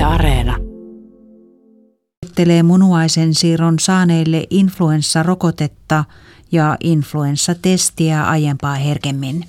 Areena. Suosittelee munuaisen siirron saaneille influenssarokotetta ja influenssatestiä aiempaa herkemmin.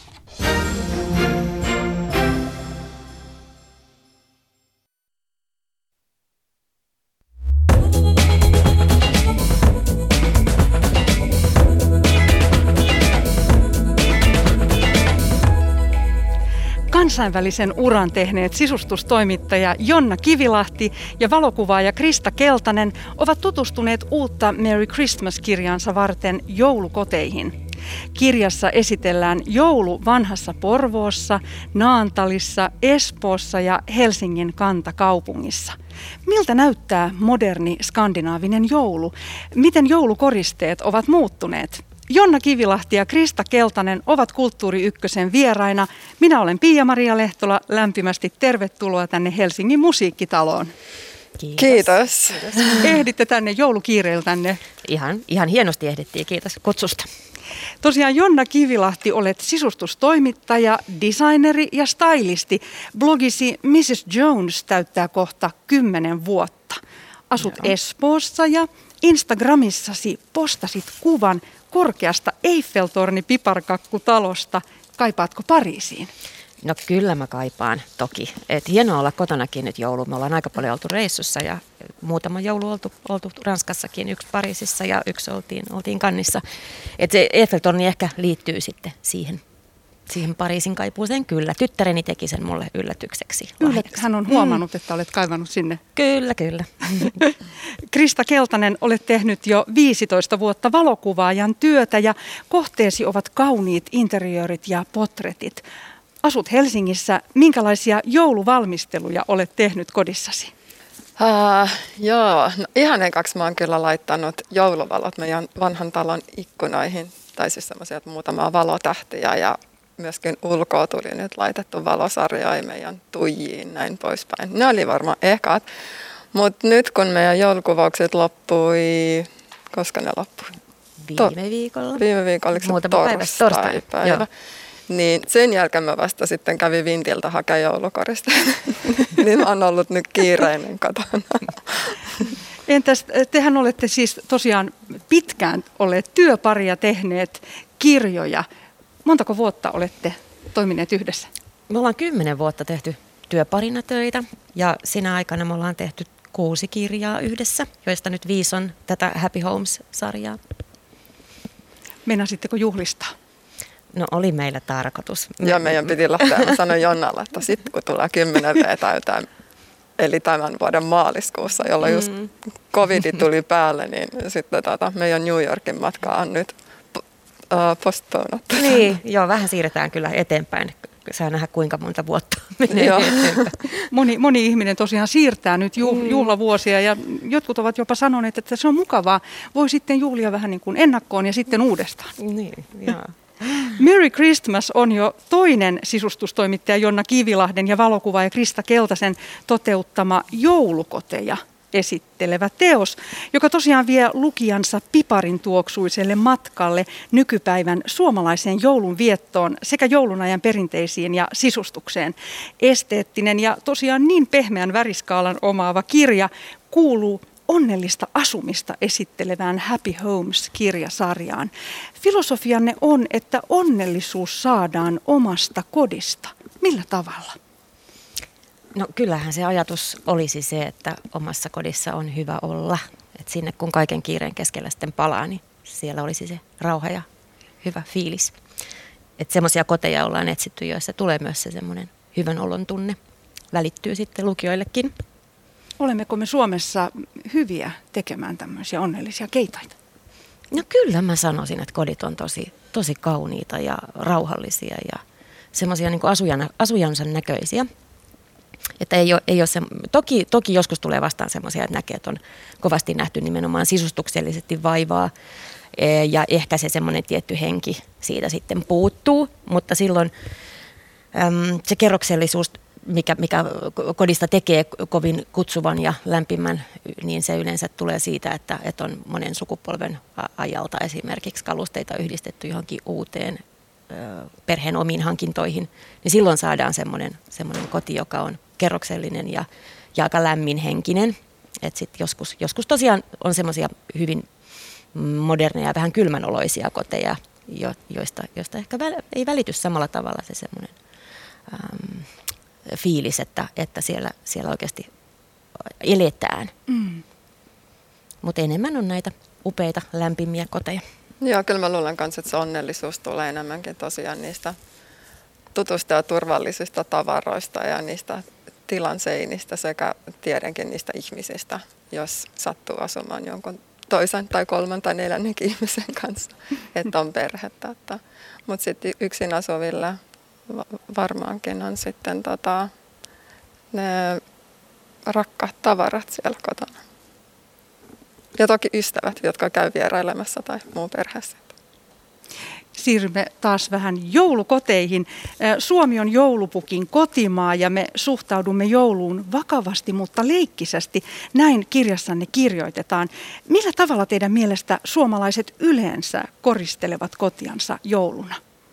Kansainvälisen uran tehneet sisustustoimittaja Jonna Kivilahti ja valokuvaaja Krista Keltanen ovat tutustuneet uutta Merry Christmas-kirjaansa varten joulukoteihin. Kirjassa esitellään joulu vanhassa Porvoossa, Naantalissa, Espoossa ja Helsingin kantakaupungissa. Miltä näyttää moderni skandinaavinen joulu? Miten joulukoristeet ovat muuttuneet? Jonna Kivilahti ja Krista Keltanen ovat Kulttuuri Ykkösen vieraina. Minä olen Pia-Maria Lehtola. Lämpimästi tervetuloa tänne Helsingin musiikkitaloon. Kiitos. Ehditte tänne joulukiireiltänne. Ihan hienosti ehdittiin. Kiitos kutsusta. Tosiaan Jonna Kivilahti, olet sisustustoimittaja, designeri ja stylisti. Blogisi Mrs. Jones täyttää kohta 10 vuotta. Asut Espoossa ja Instagramissasi postasit kuvan korkeasta Eiffeltorni-piparkakkutalosta. Kaipaatko Pariisiin? No kyllä mä kaipaan toki. Hienoa olla kotonakin nyt joulu. Me ollaan aika paljon oltu reissussa ja muutama joulu oltu Ranskassakin, yksi Pariisissa ja yksi oltiin Kannissa. Et se Eiffeltorni ehkä liittyy sitten siihen Pariisin kaipuuseen kyllä. Tyttäreni teki sen mulle yllätykseksi. Hän on huomannut, että olet kaivannut sinne. Kyllä. Krista Keltanen, olet tehnyt jo 15 vuotta valokuvaajan työtä ja kohteesi ovat kauniit interiöörit ja portretit. Asut Helsingissä. Minkälaisia jouluvalmisteluja olet tehnyt kodissasi? Ihan ekaksi mä oon kyllä laittanut jouluvalot meidän vanhan talon ikkunoihin. Tai siis semmoisia muutamaa valotähtiä ja myöskin ulkoa tuli nyt laitettu valosarjoja meidän tuijiin näin poispäin. Ne oli varmaan ekat. Mutta nyt kun meidän joulukuvaukset loppui, koska ne loppui? Viime viikolla. Viime viikolla, oliko se torstai-päivä? Niin sen jälkeen mä vasta sitten kävin Vintiltä hakemaan joulukoristeita. Niin mä oon ollut nyt kiireinen kotona. Entäs tehän olette siis tosiaan pitkään olleet työparia tehneet kirjoja. Montako vuotta olette toimineet yhdessä? Me ollaan 10 vuotta tehty työparina töitä ja siinä aikana me ollaan tehty 6 kirjaa yhdessä, joista nyt 5 on tätä Happy Homes-sarjaa. Meinasitteko juhlistaa? No oli meillä tarkoitus. Ja meidän piti lähteä, mä sanoin Jonnalle, että sitten kun tulee 10 V täyteen, eli tämän vuoden maaliskuussa, jolloin just covid tuli päälle, niin sitten meidän New Yorkin matka on nyt postponattu. Niin, vähän siirretään kyllä eteenpäin. Saa nähdä kuinka monta vuotta menee eteenpäin. Moni ihminen tosiaan siirtää nyt juhlavuosia ja jotkut ovat jopa sanoneet, että se on mukavaa. Voi sitten juhlia vähän niin kuin ennakkoon ja sitten uudestaan. Niin, joo. Merry Christmas on jo toinen sisustustoimittaja Jonna Kivilahden ja valokuvaaja Krista Keltasen toteuttama joulukoteja esittelevä teos, joka tosiaan vie lukijansa piparin tuoksuiselle matkalle nykypäivän suomalaiseen joulun viettoon sekä joulunajan perinteisiin ja sisustukseen. Esteettinen ja tosiaan niin pehmeän väriskaalan omaava kirja kuuluu onnellista asumista esittelevään Happy Homes-kirjasarjaan. Filosofianne on, että onnellisuus saadaan omasta kodista. Millä tavalla? No kyllähän se ajatus olisi se, että omassa kodissa on hyvä olla. Että sinne kun kaiken kiireen keskellä sitten palaa, niin siellä olisi se rauha ja hyvä fiilis. Että semmoisia koteja ollaan etsitty, joissa tulee myös se semmoinen hyvän olon tunne. Välittyy sitten lukijoillekin. Olemmeko me Suomessa hyviä tekemään tämmöisiä onnellisia keitaita? No kyllä mä sanoisin, että kodit on tosi kauniita ja rauhallisia ja semmoisia niin kuin asujansa näköisiä. Että ei ole se, toki joskus tulee vastaan semmoisia, että näkee, että on kovasti nähty nimenomaan sisustuksellisesti vaivaa ja ehkä se semmoinen tietty henki siitä sitten puuttuu, mutta silloin se kerroksellisuus, mikä kodista tekee kovin kutsuvan ja lämpimän, niin se yleensä tulee siitä, että on monen sukupolven ajalta esimerkiksi kalusteita yhdistetty johonkin uuteen perheen omiin hankintoihin, niin silloin saadaan semmoinen koti, joka on kerroksellinen ja aika lämminhenkinen. Että sitten joskus tosiaan on semmoisia hyvin moderneja, vähän kylmänoloisia koteja, joista ehkä ei välity samalla tavalla se semmoinen fiilis, että siellä oikeasti eletään. Mutta enemmän on näitä upeita, lämpimiä koteja. Joo, kyllä mä luulen kanssa, että se onnellisuus tulee enemmänkin tosiaan niistä tutusta ja turvallisista tavaroista ja niistä tilan seinistä sekä tietenkin niistä ihmisistä, jos sattuu asumaan jonkun toisen tai kolman tai neljännenkin ihmisen kanssa, että on perhettä. Mutta sitten yksin asuville varmaankin on sitten ne rakkaat tavarat siellä kotona. Ja toki ystävät, jotka käy vierailemassa tai muu perheessä. Siirrymme taas vähän joulukoteihin. Suomi on joulupukin kotimaa ja me suhtaudumme jouluun vakavasti, mutta leikkisästi. Näin kirjassanne kirjoitetaan. Millä tavalla teidän mielestä suomalaiset yleensä koristelevat kotiansa jouluna?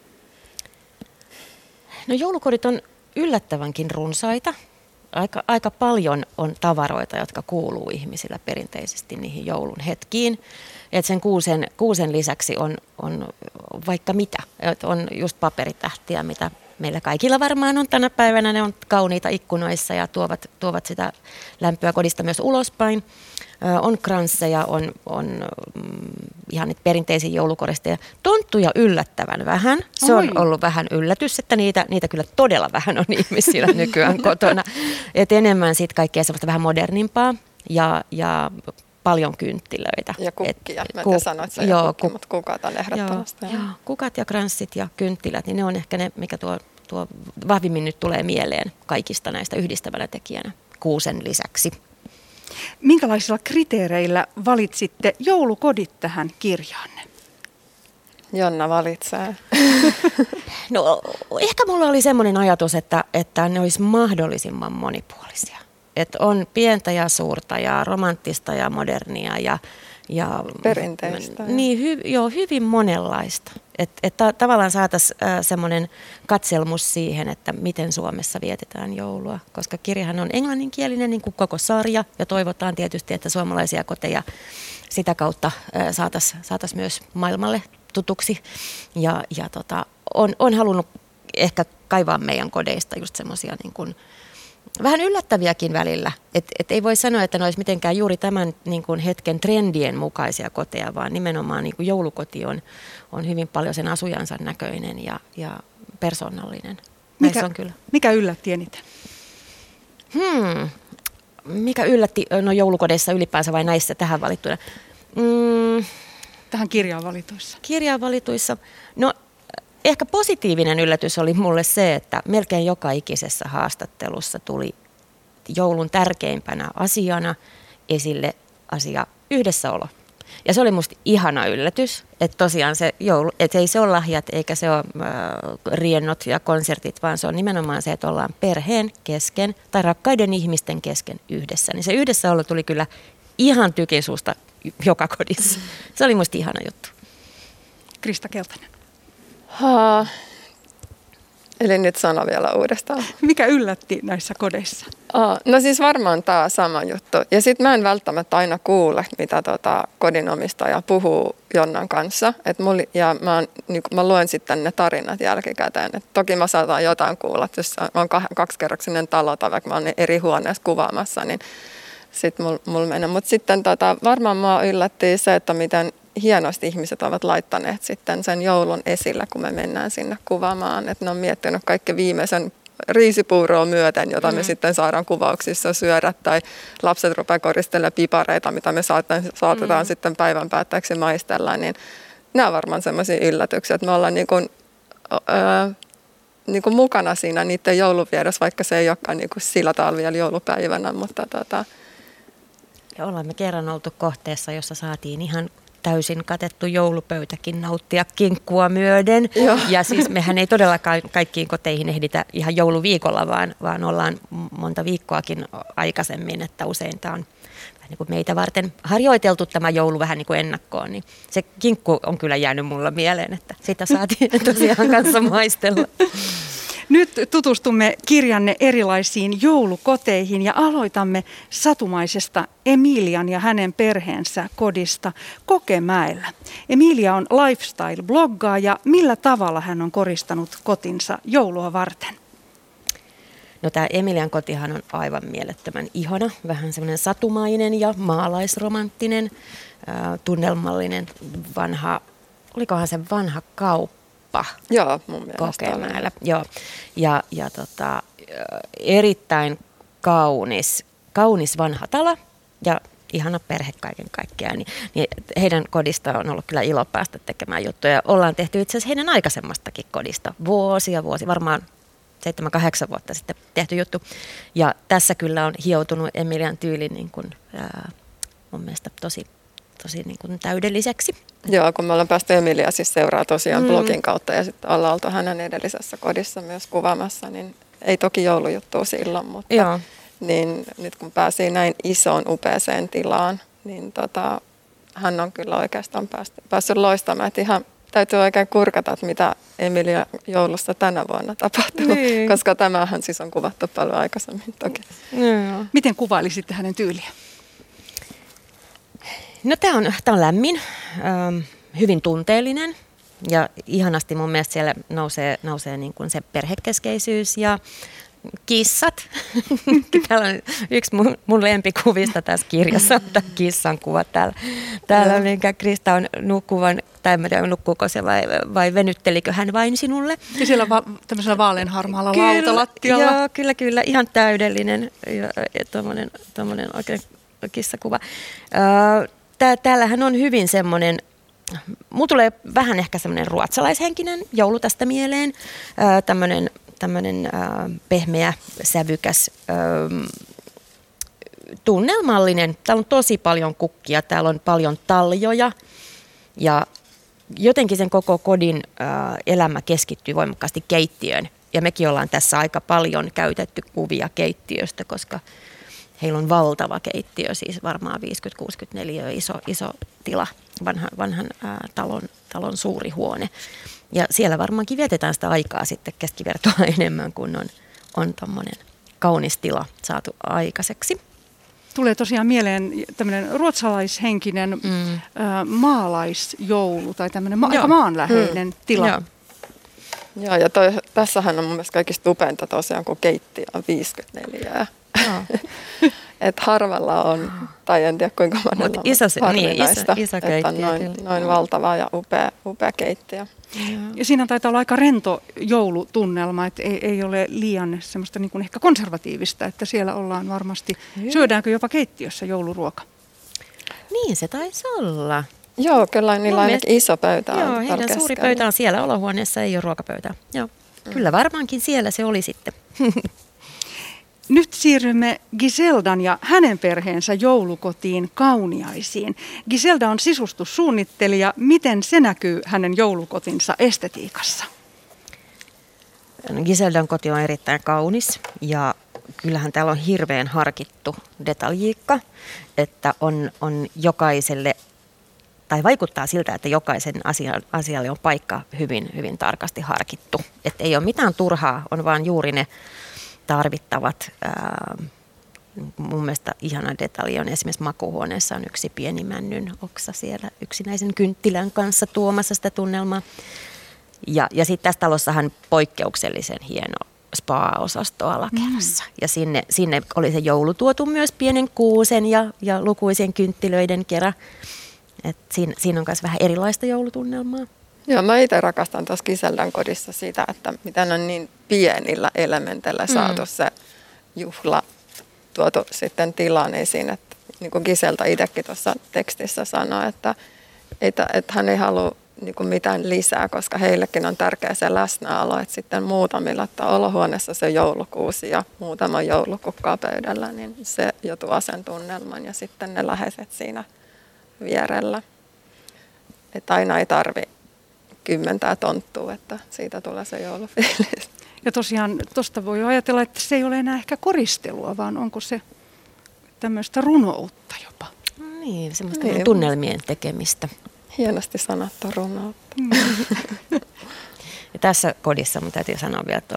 No joulukodit on yllättävänkin runsaita. Aika paljon on tavaroita, jotka kuuluu ihmisillä perinteisesti niihin joulun hetkiin. Et sen kuusen lisäksi on vaikka mitä. Et on just paperitähtiä, mitä meillä kaikilla varmaan on tänä päivänä. Ne on kauniita ikkunoissa ja tuovat sitä lämpöä kodista myös ulospäin. On kransseja, on ihan niitä perinteisiä joulukoristeja. Tonttuja yllättävän vähän. Se on ollut vähän yllätys, että niitä kyllä todella vähän on ihmisillä nykyään kotona. Et enemmän sitten kaikkea sellaista vähän modernimpaa ja paljon kynttilöitä. Ja kukkia. Mä te sanoit sen kukki, mutta kukat on ehdottomasti. Joo, kukat ja kranssit ja kynttilät, niin ne on ehkä ne, mikä tuo vahvimmin nyt tulee mieleen kaikista näistä yhdistävänä tekijänä kuusen lisäksi. Minkälaisilla kriteereillä valitsitte joulukodit tähän kirjaanne? Jonna valitsee. No ehkä mulla oli semmoinen ajatus, että ne olisi mahdollisimman monipuolisia. Että on pientä ja suurta ja romanttista ja modernia ja perinteistä. Niin, hyvin monenlaista. Että tavallaan saataisiin semmoinen katselmus siihen, että miten Suomessa vietetään joulua. Koska kirjahan on englanninkielinen niin kuin koko sarja ja toivotaan tietysti, että suomalaisia koteja sitä kautta saataisiin myös maailmalle tutuksi. Ja on halunnut ehkä kaivaa meidän kodeista just semmoisia niin kuin vähän yllättäviäkin välillä. Et ei voi sanoa, että ne olisi mitenkään juuri tämän niin kuin hetken trendien mukaisia koteja, vaan nimenomaan niin kuin joulukoti on hyvin paljon sen asujansa näköinen ja persoonallinen. Mikä yllätti eniten? Mikä yllätti joulukodeissa ylipäänsä vai näissä tähän valittuina? Tähän kirjaan valituissa. Kirjaan valituissa. No ehkä positiivinen yllätys oli mulle se, että melkein joka ikisessä haastattelussa tuli joulun tärkeimpänä asiana esille asia yhdessäolo. Ja se oli musta ihana yllätys, että tosiaan se joulu, että ei se ole lahjat eikä se ole riennot ja konsertit, vaan se on nimenomaan se, että ollaan perheen kesken tai rakkaiden ihmisten kesken yhdessä. Niin se yhdessäolo tuli kyllä ihan tykin suusta joka kodissa. Se oli musta ihana juttu. Krista Keltanen. Eli nyt sano vielä uudestaan. Mikä yllätti näissä kodeissa? No siis varmaan tämä sama juttu. Ja sitten mä en välttämättä aina kuule, mitä kodinomistaja puhuu Jonnan kanssa. Mä luen sitten ne tarinat jälkikäteen. Et toki mä saatan jotain kuulla, että jos on kaksikerroksinen talo tai vaikka mä oon eri huoneessa kuvaamassa, niin sitten mulla menee. Mutta sitten varmaan mua yllätti se, että miten hienosti ihmiset ovat laittaneet sitten sen joulun esille, kun me mennään sinne kuvaamaan. Että ne on miettinyt kaikki viimeisen riisipuuroa myöten, jota me sitten saadaan kuvauksissa syödä, tai lapset rupeaa koristelemaan pipareita, mitä me saatetaan sitten päivän päätteeksi maistella. Niin nämä on varmaan sellaisia yllätyksiä, että me ollaan niin kuin mukana siinä niiden jouluviedossa, vaikka se ei olekaan niin kuin sillä tavalla vielä joulupäivänä. Mutta Ja ollaan me kerran oltu kohteessa, jossa saatiin ihan täysin katettu joulupöytäkin nauttia kinkkua myöden. Joo. Ja siis mehän ei todellakaan kaikkiin koteihin ehditä ihan jouluviikolla, vaan ollaan monta viikkoakin aikaisemmin, että usein tämä on niin kuin meitä varten harjoiteltu tämä joulu vähän niin kuin ennakkoon. Niin se kinkku on kyllä jäänyt mulla mieleen, että sitä saatiin tosiaan kanssa maistella. Nyt tutustumme kirjanne erilaisiin joulukoteihin ja aloitamme satumaisesta Emilian ja hänen perheensä kodista Kokemäellä. Emilia on lifestyle-bloggaaja. Millä tavalla hän on koristanut kotinsa joulua varten? No tämä Emilian kotihan on aivan mielettömän ihana, vähän semmoinen satumainen ja maalaisromanttinen, tunnelmallinen vanha, olikohan se vanha kauppa? Joo, mun mielestä Kokemäellä. Joo. Ja erittäin kaunis vanha talo ja ihana perhe kaiken kaikkiaan. Niin heidän kodista on ollut kyllä ilo päästä tekemään juttuja. Ollaan tehty itse asiassa heidän aikaisemmastakin kodista vuosia, varmaan 7-8 vuotta sitten tehty juttu. Ja tässä kyllä on hioutunut Emilian tyyli niin kuin, mun mielestä tosi niin kuin täydelliseksi. Joo, kun me ollaan päästy Emilia siis seuraa tosiaan blogin kautta ja sitten ollaan oltu hänen edellisessä kodissa myös kuvaamassa, niin ei toki joulujuttua silloin, mutta Joo. niin nyt kun pääsi näin isoon upeaseen tilaan, niin hän on kyllä oikeastaan päässyt loistamaan, että ihan täytyy oikein kurkata, että mitä Emilia joulussa tänä vuonna tapahtuu, niin. Koska tämähän siis on kuvattu paljon aikaisemmin toki. Joo. Miten kuvailisitte hänen tyyliä? No tämä on lämmin, hyvin tunteellinen ja ihanasti mun mielestä siellä nousee niin kuin se perhekeskeisyys ja kissat. Täällä on yksi mun lempikuvista tässä kirjassa, on tämä kissan kuva täällä. Täällä on Krista on nukkuvan, tai en tiedä nukkuuko se vai venyttelikö hän vain sinulle. Ja siellä tämmöisellä vaaleanharmaalla lautalattialla. Joo, kyllä, ihan täydellinen ja tommonen oikein kissakuva. Täällähän on hyvin semmoinen, mulla tulee vähän ehkä semmoinen ruotsalaishenkinen joulu tästä mieleen, tämmöinen pehmeä, sävykäs, tunnelmallinen. Täällä on tosi paljon kukkia, täällä on paljon taljoja ja jotenkin sen koko kodin elämä keskittyy voimakkaasti keittiöön. Ja mekin ollaan tässä aika paljon käytetty kuvia keittiöstä, koska heillä on valtava keittiö, siis varmaan 50-64 iso tila, vanhan talon suuri huone. Ja siellä varmaankin vietetään sitä aikaa sitten keskivertoa enemmän, kun on tommoinen kaunis tila saatu aikaiseksi. Tulee tosiaan mieleen tämmöinen ruotsalaishenkinen maalaisjoulu tai tämmöinen aika maanläheinen tila. Joo, ja tässähän on mun mielestä kaikista upeinta tosiaan, kun keittiö on 54. Että harvalla on, tai en tiedä kuinka monella on harvinaista, iso että on noin valtava ja upea keittiö. Ja siinä taitaa olla aika rento joulutunnelma, että ei ole liian semmoista niin kuin ehkä konservatiivista, että siellä ollaan varmasti, syödäänkö jopa keittiössä jouluruoka? Niin se taisi olla. Joo, kyllä niillä on ainakin iso pöytä. Joo, heidän suuri pöytä on siellä olohuoneessa, ei ole ruokapöytää. Joo, kyllä varmaankin siellä se oli sitten. Nyt siirrymme Giseldan ja hänen perheensä joulukotiin Kauniaisiin. Giselda on sisustussuunnittelija. Miten se näkyy hänen joulukotinsa estetiikassa? Giseldan koti on erittäin kaunis ja kyllähän täällä on hirveän harkittu detaljiikka, että on jokaiselle, tai vaikuttaa siltä, että jokaisen asialle on paikka hyvin, hyvin tarkasti harkittu. Että ei ole mitään turhaa, on vaan juuri ne tarvittavat. Mun mielestä ihana detalji on esimerkiksi makuuhuoneessa on yksi pieni männyn oksa siellä yksinäisen kynttilän kanssa tuomassa sitä tunnelmaa. Ja sitten tässä talossahan poikkeuksellisen hieno spa-osasto alakerrassa. Ja sinne oli se joulu tuotu myös pienen kuusen ja lukuisen kynttilöiden kera. Et siinä on myös vähän erilaista joulutunnelmaa. Joo, mä itse rakastan tuossa Giseldan kodissa sitä, että miten on niin pienillä elementeillä saatu se juhla tuotu sitten tilaan esiin. Että, niin kuin Giselda itsekin tuossa tekstissä sanoi, että hän ei halua niin kuin mitään lisää, koska heillekin on tärkeä se läsnäolo, että sitten muutamilla, että olohuoneessa se joulukuusi ja muutama joulukukkaa pöydällä, niin se jo tuo sen tunnelman ja sitten ne läheiset siinä vierellä. Että aina ei tarvitse 10 tonttua, että siitä tulee se joulufiilis. Ja tosiaan tuosta voi ajatella, että se ei ole enää ehkä koristelua, vaan onko se tämmöistä runoutta jopa? Niin, semmoista tunnelmien tekemistä. Hienosti sanottu runoutta. Ja tässä kodissa mun täytyy sanoa vielä, että oli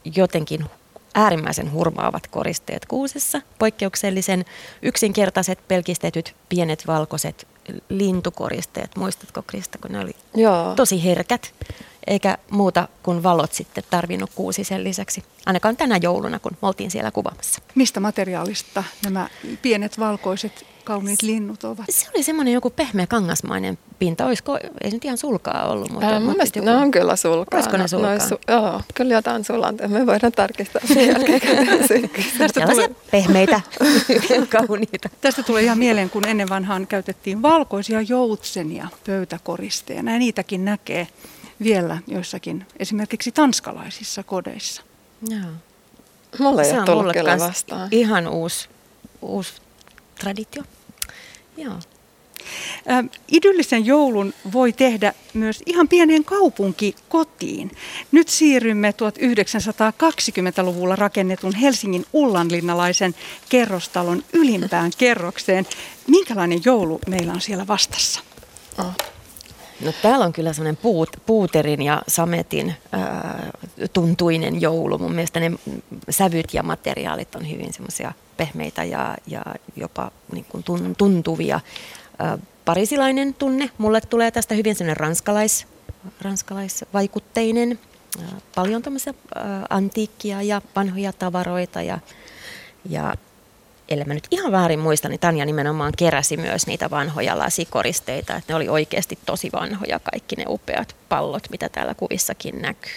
jotenkin äärimmäisen hurmaavat koristeet kuusessa, poikkeuksellisen yksinkertaiset, pelkistetyt, pienet valkoiset lintukoristeet. Muistatko, Krista, kun ne oli tosi herkät, eikä muuta kuin valot sitten tarvinnut kuusisen lisäksi. Ainakaan tänä jouluna, kun me oltiin siellä kuvaamassa. Mistä materiaalista nämä pienet valkoiset kauniit linnut ovat? Se oli semmoinen joku pehmeä kangasmainen pinta. Ei se nyt ihan sulkaa ollut. Mutta mun mielestä ne on kyllä sulkaa. Olisiko ne sulkaa? Joo, kyllä jotain sulanteja. Me voidaan tarkistaa sen jälkeen. Sellaisia pehmeitä, kauniita. Tästä tulee ihan mieleen, kun ennen vanhaan käytettiin valkoisia joutsenia pöytäkoristeena. Ja niitäkin näkee vielä joissakin esimerkiksi tanskalaisissa kodeissa. Joo. Mulla ei ole tullut kyllä vastaan. Ihan uusi traditio. Joo. Idyllisen joulun voi tehdä myös ihan pieneen kaupunkikotiin. Nyt siirrymme 1920-luvulla rakennetun Helsingin ullanlinnalaisen kerrostalon ylimpään kerrokseen. Minkälainen joulu meillä on siellä vastassa? No täällä on kyllä semmoinen puuterin ja sametin tuntuinen joulu. Mun mielestä ne sävyt ja materiaalit on hyvin semmoisia pehmeitä ja jopa niin kuin tuntuvia. Parisilainen tunne. Mulle tulee tästä hyvin semmoinen ranskalaisvaikutteinen. Paljon tämmöisiä antiikkia ja vanhoja tavaroita ja ellei mä nyt ihan väärin muista, niin Tanja nimenomaan keräsi myös niitä vanhoja lasikoristeita. Että ne oli oikeasti tosi vanhoja, kaikki ne upeat pallot, mitä täällä kuvissakin näkyy.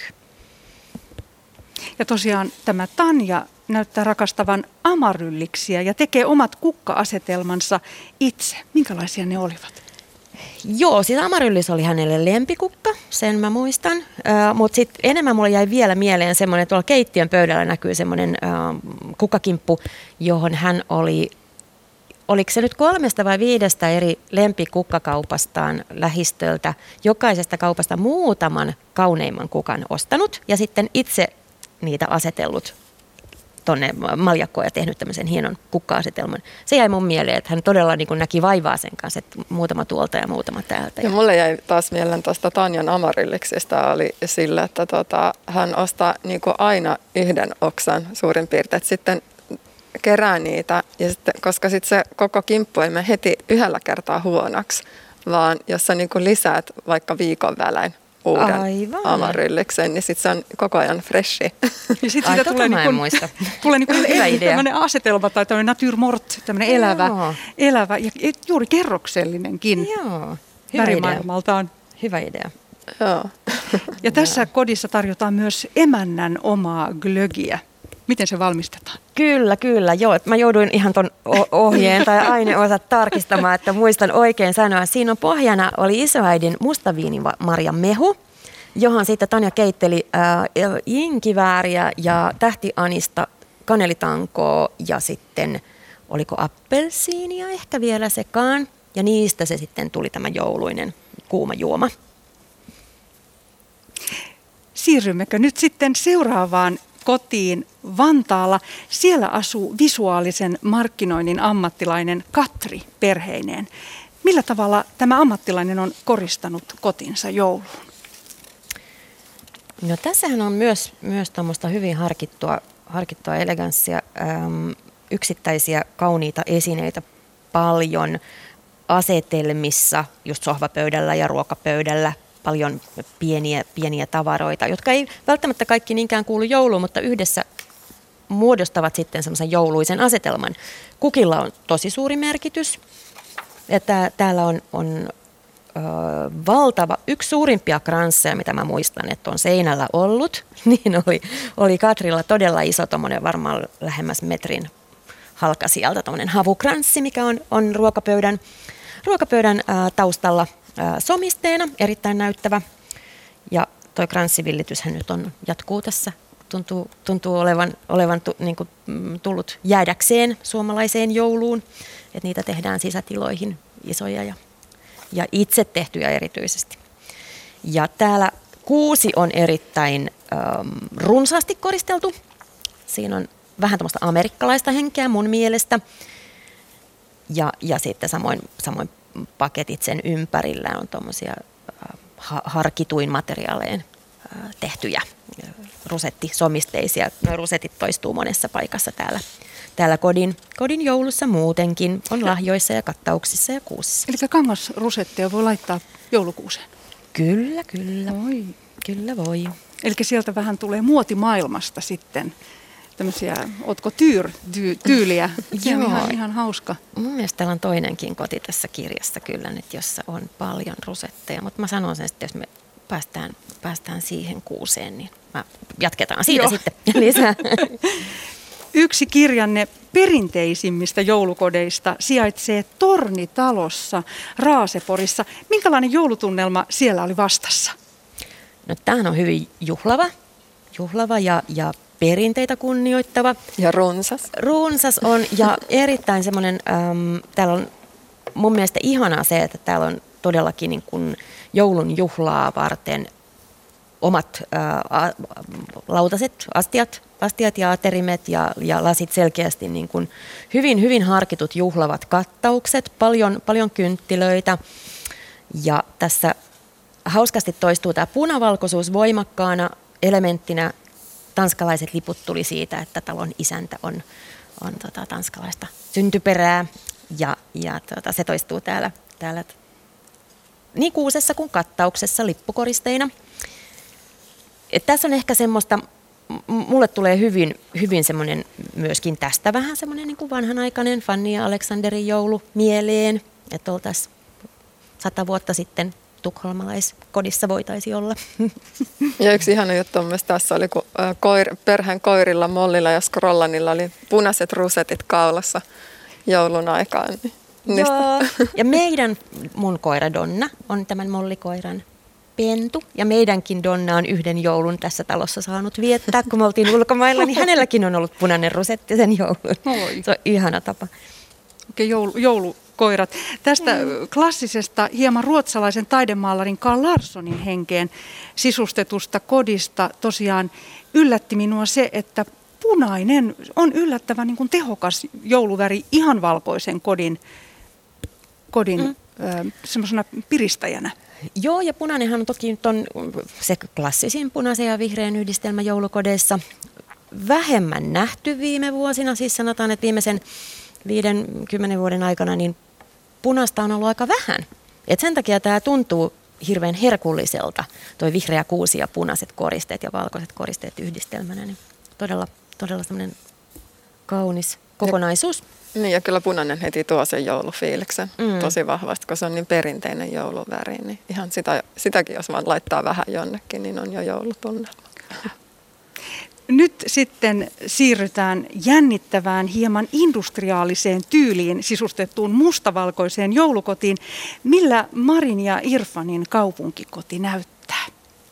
Ja tosiaan tämä Tanja näyttää rakastavan amarylliksiä ja tekee omat kukka-asetelmansa itse. Minkälaisia ne olivat? Joo, siis amaryllis oli hänelle lempikukka, sen mä muistan. Mutta sitten enemmän mulle jäi vielä mieleen semmoinen, tuolla keittiön pöydällä näkyy semmoinen kukkakimppu, johon hän oli, oliko se nyt 3 vai 5 eri lempikukkakaupastaan lähistöltä, jokaisesta kaupasta muutaman kauneimman kukan ostanut ja sitten itse niitä asetellut tuonne maljakkoon ja tehnyt tämmöisen hienon kukka-asetelman. Se jäi mun mieleen, että hän todella niin kuin näki vaivaa sen kanssa, että muutama tuolta ja muutama täältä. Ja mulle jäi taas mieleen tuosta Tanjan amarylliksistä oli sillä, että hän ostaa niin kuin aina yhden oksan suurin piirtein, että sitten kerää niitä, ja sitten, koska sitten se koko kimppu ei mene heti yhdellä kertaa huonoksi, vaan jos sä niin kuin lisäät vaikka viikon välein uuden amarylliksen, niin sitten se on koko ajan freshi. Ja sitten siitä tulee tämmöinen asetelma tai tämmöinen natyrmort, tämmöinen elävä ja juuri kerroksellinenkin. Joo, värimaailmaltaan. Hyvä idea. Joo. Ja tässä kodissa tarjotaan myös emännän omaa glögiä. Miten se valmistetaan? Kyllä. Joo. Mä jouduin ihan ton ohjeen tai aineosat tarkistamaan, että muistan oikein sanoa. Siinä on pohjana oli isoäidin mustaviinimarjan mehu, johon sitten Tanja keitteli inkivääriä ja tähtianista, kanelitankoa ja sitten oliko appelsiinia ehkä vielä sekaan. Ja niistä se sitten tuli tämä jouluinen kuuma juoma. Siirrymmekö nyt sitten seuraavaan kotiin Vantaalla? Siellä asuu visuaalisen markkinoinnin ammattilainen Katri perheineen. Millä tavalla tämä ammattilainen on koristanut kotinsa jouluun? No tässähän on myös tuommoista hyvin harkittua eleganssia, yksittäisiä kauniita esineitä paljon asetelmissa, just sohvapöydällä ja ruokapöydällä. Paljon pieniä tavaroita, jotka ei välttämättä kaikki niinkään kuulu jouluun, mutta yhdessä muodostavat sitten semmoisen jouluisen asetelman. Kukilla on tosi suuri merkitys. Että täällä on valtava, yksi suurimpia kransseja, mitä mä muistan, että on seinällä ollut, niin oli Katrilla todella iso, tommoinen varmaan lähemmäs metrin halka sieltä, tommoinen havukranssi, mikä on ruokapöydän taustalla somisteena, erittäin näyttävä. Ja toi kranssivillityshän nyt jatkuu tässä. Tuntuu olevan niin kuin tullut jäädäkseen suomalaiseen jouluun. Että niitä tehdään sisätiloihin isoja ja itse tehtyjä erityisesti. Ja täällä kuusi on erittäin runsaasti koristeltu. Siinä on vähän tämmöistä amerikkalaista henkeä mun mielestä. Ja sitten samoin paketit sen ympärillä on tuommoisia harkituin materiaalein tehtyjä rusettisomisteisia. Nuo rusetit toistuu monessa paikassa täällä kodin joulussa muutenkin. On lahjoissa ja kattauksissa ja kuusissa. Eli kangasrusetteja voi laittaa joulukuuseen? Kyllä. Oi. Kyllä voi. Eli sieltä vähän tulee muotimaailmasta sitten tämmöisiä, ootko tyyliä? Se on ihan hauska. Mun mielestä täällä on toinenkin koti tässä kirjassa kyllä nyt, jossa on paljon rusetteja. Mutta mä sanon sen, että jos me päästään siihen kuuseen, niin jatketaan siitä sitten lisää. Yksi kirjanne perinteisimmistä joulukodeista sijaitsee Tornitalossa Raaseporissa. Minkälainen joulutunnelma siellä oli vastassa? No, tämähän on hyvin juhlava ja perinteitä kunnioittava. Ja runsas. Runsas on ja erittäin semmoinen, täällä on mun mielestä ihanaa se, että täällä on todellakin niin kuin joulun juhlaa varten omat lautaset, astiat ja aterimet ja lasit selkeästi niin kuin hyvin harkitut juhlavat kattaukset, paljon kynttilöitä ja tässä hauskasti toistuu tämä punavalkoisuus voimakkaana elementtinä. Tanskalaiset liput tuli siitä, että talon isäntä on tanskalaista syntyperää ja se toistuu täällä niin kuusessa kuin kattauksessa lippukoristeina. Tässä on ehkä semmoista, mulle tulee hyvin semmoinen myöskin tästä vähän semmoinen niin kuin vanhanaikainen Fanny ja Aleksanderin joulu mieleen, että oltaisiin 100 vuotta sitten tukholmalaiskodissa voitaisiin olla. Ja yksi ihana juttu on myös tässä oli, kun perheen koirilla, Mollilla ja Scrollanilla oli punaiset rusetit kaulassa joulun aikaan. Joo, ja mun koira Donna on tämän Mollikoiran pentu, ja meidänkin Donna on yhden joulun tässä talossa saanut viettää, kun me oltiin ulkomailla, niin hänelläkin on ollut punainen rusetti sen joulun. Oi. Se on ihana tapa. Okei, joulukoirat. Tästä klassisesta, hieman ruotsalaisen taidemaalarin Carl Larssonin henkeen sisustetusta kodista tosiaan yllätti minua se, että punainen on yllättävän niin kuin tehokas jouluväri ihan valkoisen kodin semmoisena piristäjänä. Joo, ja punainenhan on toki nyt on se klassisin punaisen ja vihreän yhdistelmä joulukodeissa. Vähemmän nähty viime vuosina, siis sanotaan, että viimeisen 5-10 vuoden aikana niin punaista on ollut aika vähän. Et sen takia tämä tuntuu hirveän herkulliselta, toi vihreä kuusi ja punaiset koristeet ja valkoiset koristeet yhdistelmänä. Niin todella semmoinen kaunis kokonaisuus. Niin, ja kyllä punainen heti tuo sen joulufiiliksen tosi vahvasti, kun se on niin perinteinen jouluväri. Niin ihan sitäkin, jos vaan laittaa vähän jonnekin, niin on jo joulutunnelma. Nyt sitten siirrytään jännittävään, hieman industriaaliseen tyyliin sisustettuun mustavalkoiseen joulukotiin. Millä Marin ja Irfanin kaupunkikoti näyttää?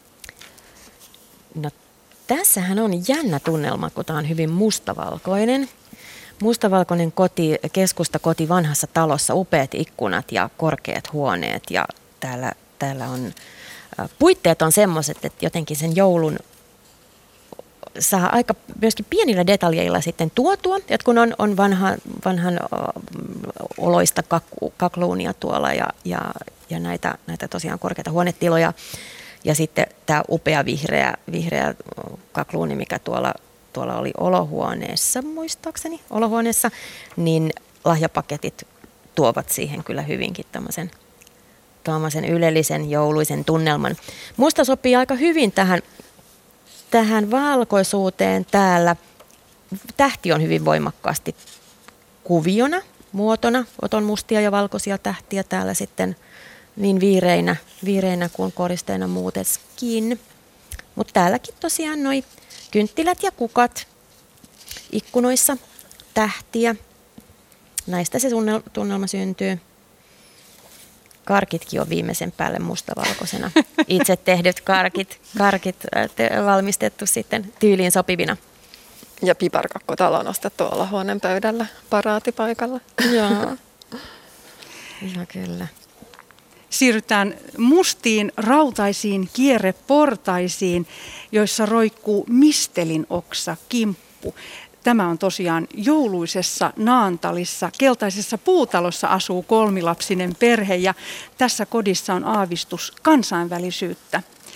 No, tässähän on jännä tunnelma, kun tämä on hyvin mustavalkoinen. Mustavalkoinen koti, keskustakoti vanhassa talossa, upeat ikkunat ja korkeat huoneet. Ja täällä on, puitteet on semmoiset, että jotenkin sen joulun saa aika myöskin pienillä detaljeilla sitten tuotua. Et kun on vanhan oloista kakluunia tuolla ja näitä tosiaan korkeita huonetiloja. Ja sitten tämä upea vihreä kakluuni, mikä tuolla oli olohuoneessa, muistaakseni, niin lahjapaketit tuovat siihen kyllä hyvinkin tämmöisen ylellisen jouluisen tunnelman. Musta sopii aika hyvin tähän valkoisuuteen täällä. Tähti on hyvin voimakkaasti kuviona, muotona. Oton mustia ja valkoisia tähtiä täällä sitten niin viireinä kuin koristeina muuteskin. Mutta täälläkin tosiaan noi kynttilät ja kukat, ikkunoissa tähtiä. Näistä se tunnelma syntyy. Karkitkin on viimeisen päälle mustavalkoisena. Itse tehdyt karkit valmistettu sitten tyyliin sopivina. Ja piparkakkotalo on nostettu olohuoneen pöydällä paraatipaikalla. Joo, ihan kyllä. Siirrytään mustiin rautaisiin kierreportaisiin, joissa roikkuu mistelin oksa kimppu. Tämä on tosiaan jouluisessa Naantalissa. Keltaisessa puutalossa asuu kolmilapsinen perhe ja tässä kodissa on aavistus kansainvälisyyttä.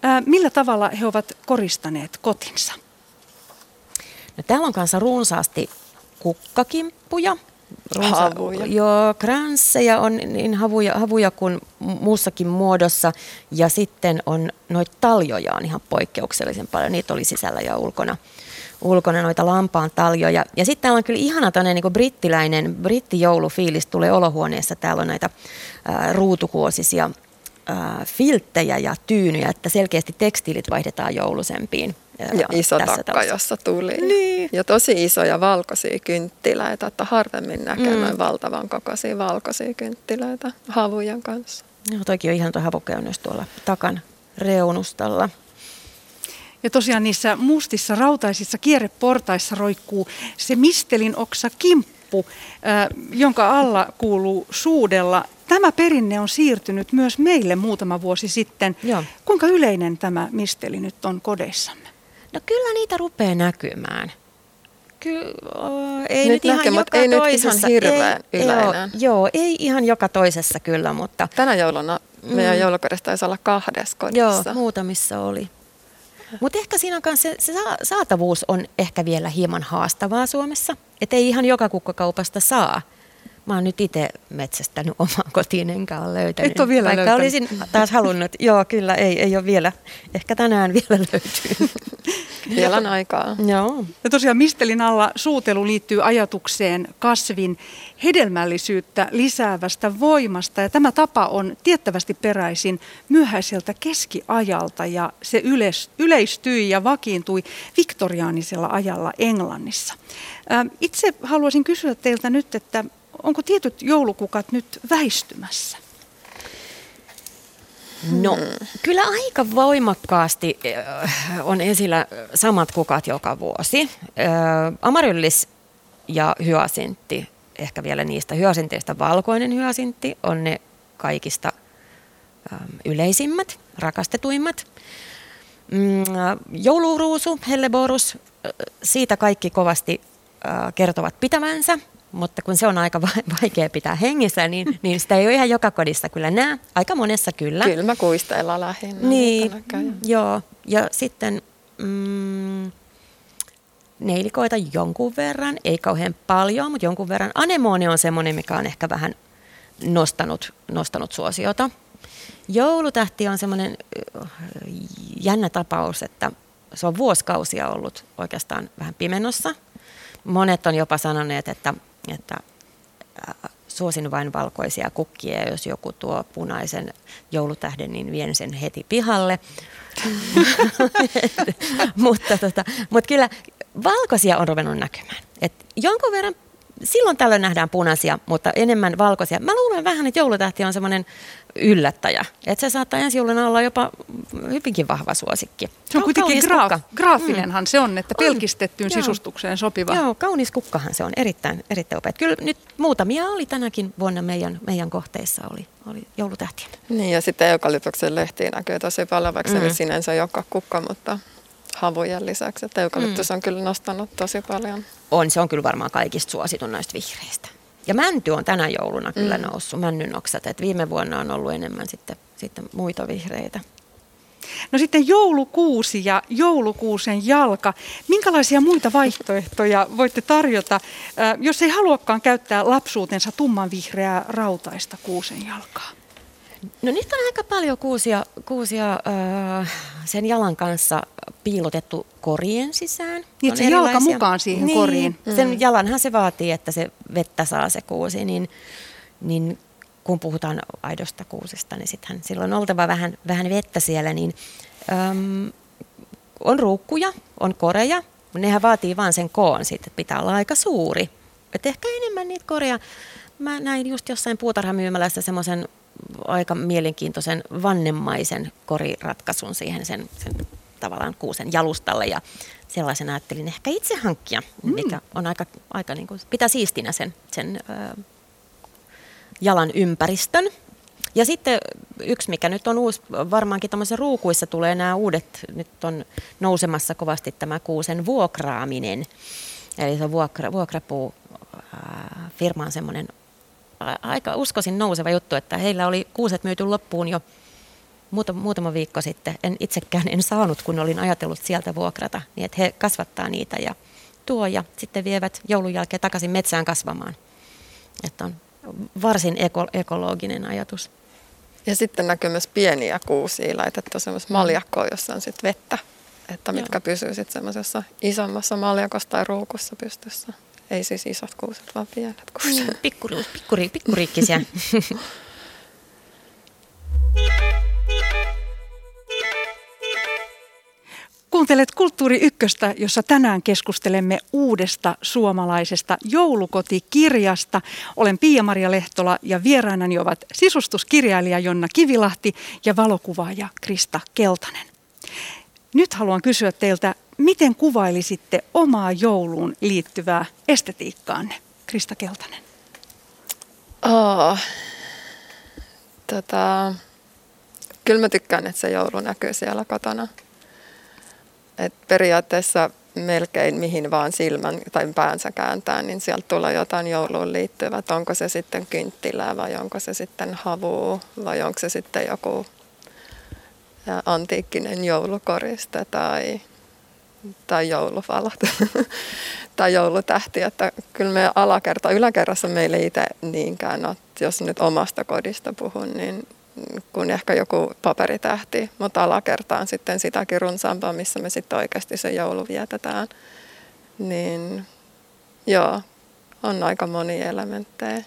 Millä tavalla he ovat koristaneet kotinsa? No, täällä on kanssa runsaasti kukkakimppuja. Havuja. Joo, kransseja on niin havuja kuin muussakin muodossa. Ja sitten on noita taljoja on ihan poikkeuksellisen paljon. Niitä oli sisällä ja ulkona noita lampaan taljoja. Ja sitten täällä on kyllä ihana tämmöinen niin brittijoulufiilis tulee olohuoneessa. Täällä on näitä ruutukuosisia filttejä ja tyynyjä, että selkeästi tekstiilit vaihdetaan joulusempiin. Ja iso takka, jossa tuli. Niin. Ja tosi isoja valkoisia kynttilöitä, että harvemmin näkee noin valtavan kokoisia valkoisia kynttilöitä havujen kanssa. Joo, toikin on ihan tuo havukäynnös tuolla takan reunustalla. Ja tosiaan niissä mustissa rautaisissa kierreportaissa roikkuu se mistelin oksa kimppu, jonka alla kuuluu suudella. Tämä perinne on siirtynyt myös meille muutama vuosi sitten. Joo. Kuinka yleinen tämä misteli nyt on kodeissamme? No kyllä niitä rupeaa näkymään. Ei nyt ihan joka ei toisessa. Nyt ihan hirveän yleinen. Joo, ei ihan joka toisessa kyllä, mutta... Tänä jouluna meidän joulukodissa taisi olla 2 kodissa. Joo, muutamissa oli. Mutta ehkä siinä on myös se saatavuus on ehkä vielä hieman haastavaa Suomessa. Että ei ihan joka kukkakaupasta saa. Mä oon nyt itse metsästänyt oman kotiin, enkä ole löytänyt. Et ole vielä Vaikka löytänyt. Olisin taas halunnut. Joo, kyllä, ei ole vielä. Ehkä tänään vielä löytyy. Vielä on aikaa. Joo. Ja tosiaan mistelin alla suutelu liittyy ajatukseen kasvin hedelmällisyyttä lisäävästä voimasta. Ja tämä tapa on tiettävästi peräisin myöhäiseltä keskiajalta ja se yleistyi ja vakiintui viktoriaanisella ajalla Englannissa. Itse haluaisin kysyä teiltä nyt, että onko tietyt joulukukat nyt väistymässä? No, kyllä aika voimakkaasti on esillä samat kukat joka vuosi. Amaryllis ja hyasintti, ehkä vielä niistä hyasinteista valkoinen hyasintti on ne kaikista yleisimmät, rakastetuimmat. Jouluruusu, helleborus, siitä kaikki kovasti kertovat pitävänsä. Mutta kun se on aika vaikea pitää hengissä, niin sitä ei ole ihan joka kodissa kyllä näe. Aika monessa kyllä. Kylmäkuisteilla lähinnä. Niin, joo. Ja sitten neilikoita jonkun verran, ei kauhean paljon, mutta jonkun verran. Anemone on semmoinen, mikä on ehkä vähän nostanut suosiota. Joulutähti on semmoinen jännä tapaus, että se on vuosikausia ollut oikeastaan vähän pimennossa. Monet on jopa sanoneet, että suosin vain valkoisia kukkia, ja jos joku tuo punaisen joulutähden, niin vien sen heti pihalle. mutta kyllä valkoisia on ruvennut näkymään. Et jonkun verran silloin tällöin nähdään punaisia, mutta enemmän valkoisia. Mä luulen vähän, että joulutähti on semmoinen yllättäjä. Että se saattaa ensi jouluna olla jopa hyvinkin vahva suosikki. Se on kuitenkin graafinenhan se on, että pelkistettyyn Joo. sisustukseen sopiva. Joo, kaunis kukkahan se on, erittäin upea. Kyllä nyt muutamia oli tänäkin vuonna meidän kohteissa oli joulutähtiä. Niin, ja sitten eukalyptuksen lehtiä näkyy tosi paljon, vaikka se nyt sinänsä joka kukka, mutta havujen lisäksi. Että eukalyptus on kyllä nostanut tosi paljon. Se on kyllä varmaan kaikista suositun näistä vihreistä. Ja mänty on tänä jouluna kyllä noussut, männynoksat. Et viime vuonna on ollut enemmän sitten muita vihreitä. No sitten joulukuusi ja joulukuusen jalka. Minkälaisia muita vaihtoehtoja voitte tarjota, jos ei haluakaan käyttää lapsuutensa tummanvihreää rautaista kuusen jalkaa? No nyt on aika paljon kuusia sen jalan kanssa piilotettu korien sisään. Niin, että se jalka mukaan siihen koriin. Sen jalanhan se vaatii, että se vettä saa se kuusi, niin kun puhutaan aidosta kuusesta, niin sittenhän silloin on oltava vähän vettä siellä, niin on ruukkuja, on koreja, nehän vaatii vaan sen koon sitten, että pitää olla aika suuri. Et ehkä enemmän niitä koreja. Mä näin just jossain puutarhamyymälässä semmoisen aika mielenkiintoisen vannemaisen koriratkaisun siihen sen tavallaan kuusen jalustalle ja sellaisen ajattelin ehkä itse hankkia, mikä on aika niin kuin, pitää siistinä sen jalan ympäristön. Ja sitten yksi, mikä nyt on uusi, varmaankin tuollaisissa ruukuissa tulee nämä uudet, nyt on nousemassa kovasti tämä kuusen vuokraaminen. Eli se vuokrapuu firma on semmoinen aika uskoisin nouseva juttu, että heillä oli kuuset myyty loppuun jo muutama viikko sitten. En saanut, kun olin ajatellut sieltä vuokrata, niin että he kasvattaa niitä ja tuo ja sitten vievät joulun jälkeen takaisin metsään kasvamaan. Että on varsin ekologinen ajatus. Ja sitten näkyy myös pieniä kuusia laitettu semmoista maljakkoa, jossa on sitten vettä, että mitkä pysyy sitten semmoisessa isommassa maljakossa tai ruukussa pystyssä. Ei siis isot kuuset, vaan pienet kuuset. Pikkuriikkisiä. Kuuntelet Kulttuuri Ykköstä, jossa tänään keskustelemme uudesta suomalaisesta joulukotikirjasta. Olen Pia-Maria Lehtola ja vieraanani ovat sisustuskirjailija Jonna Kivilahti ja valokuvaaja Krista Keltanen. Nyt haluan kysyä teiltä, miten kuvailisitte omaa jouluun liittyvää estetiikkaanne, Krista Keltanen? Kyllä mä tykkään, että se joulu näkyy siellä kotona. Et periaatteessa melkein mihin vaan silmän tai päänsä kääntää, niin sieltä tulee jotain jouluun liittyvää. Onko se sitten kynttilää vai onko se sitten havua vai onko se sitten joku antiikkinen joulukoriste tai jouluvalot tai joulutähti. Että kyllä meidän yläkerrassa meillä ei itse niinkään ole, jos nyt omasta kodista puhun, niin kun ehkä joku paperitähti, mutta alakerta on sitten sitäkin runsaampaa, missä me sitten oikeasti se joulu vietetään. Niin joo, on aika monia elementtejä.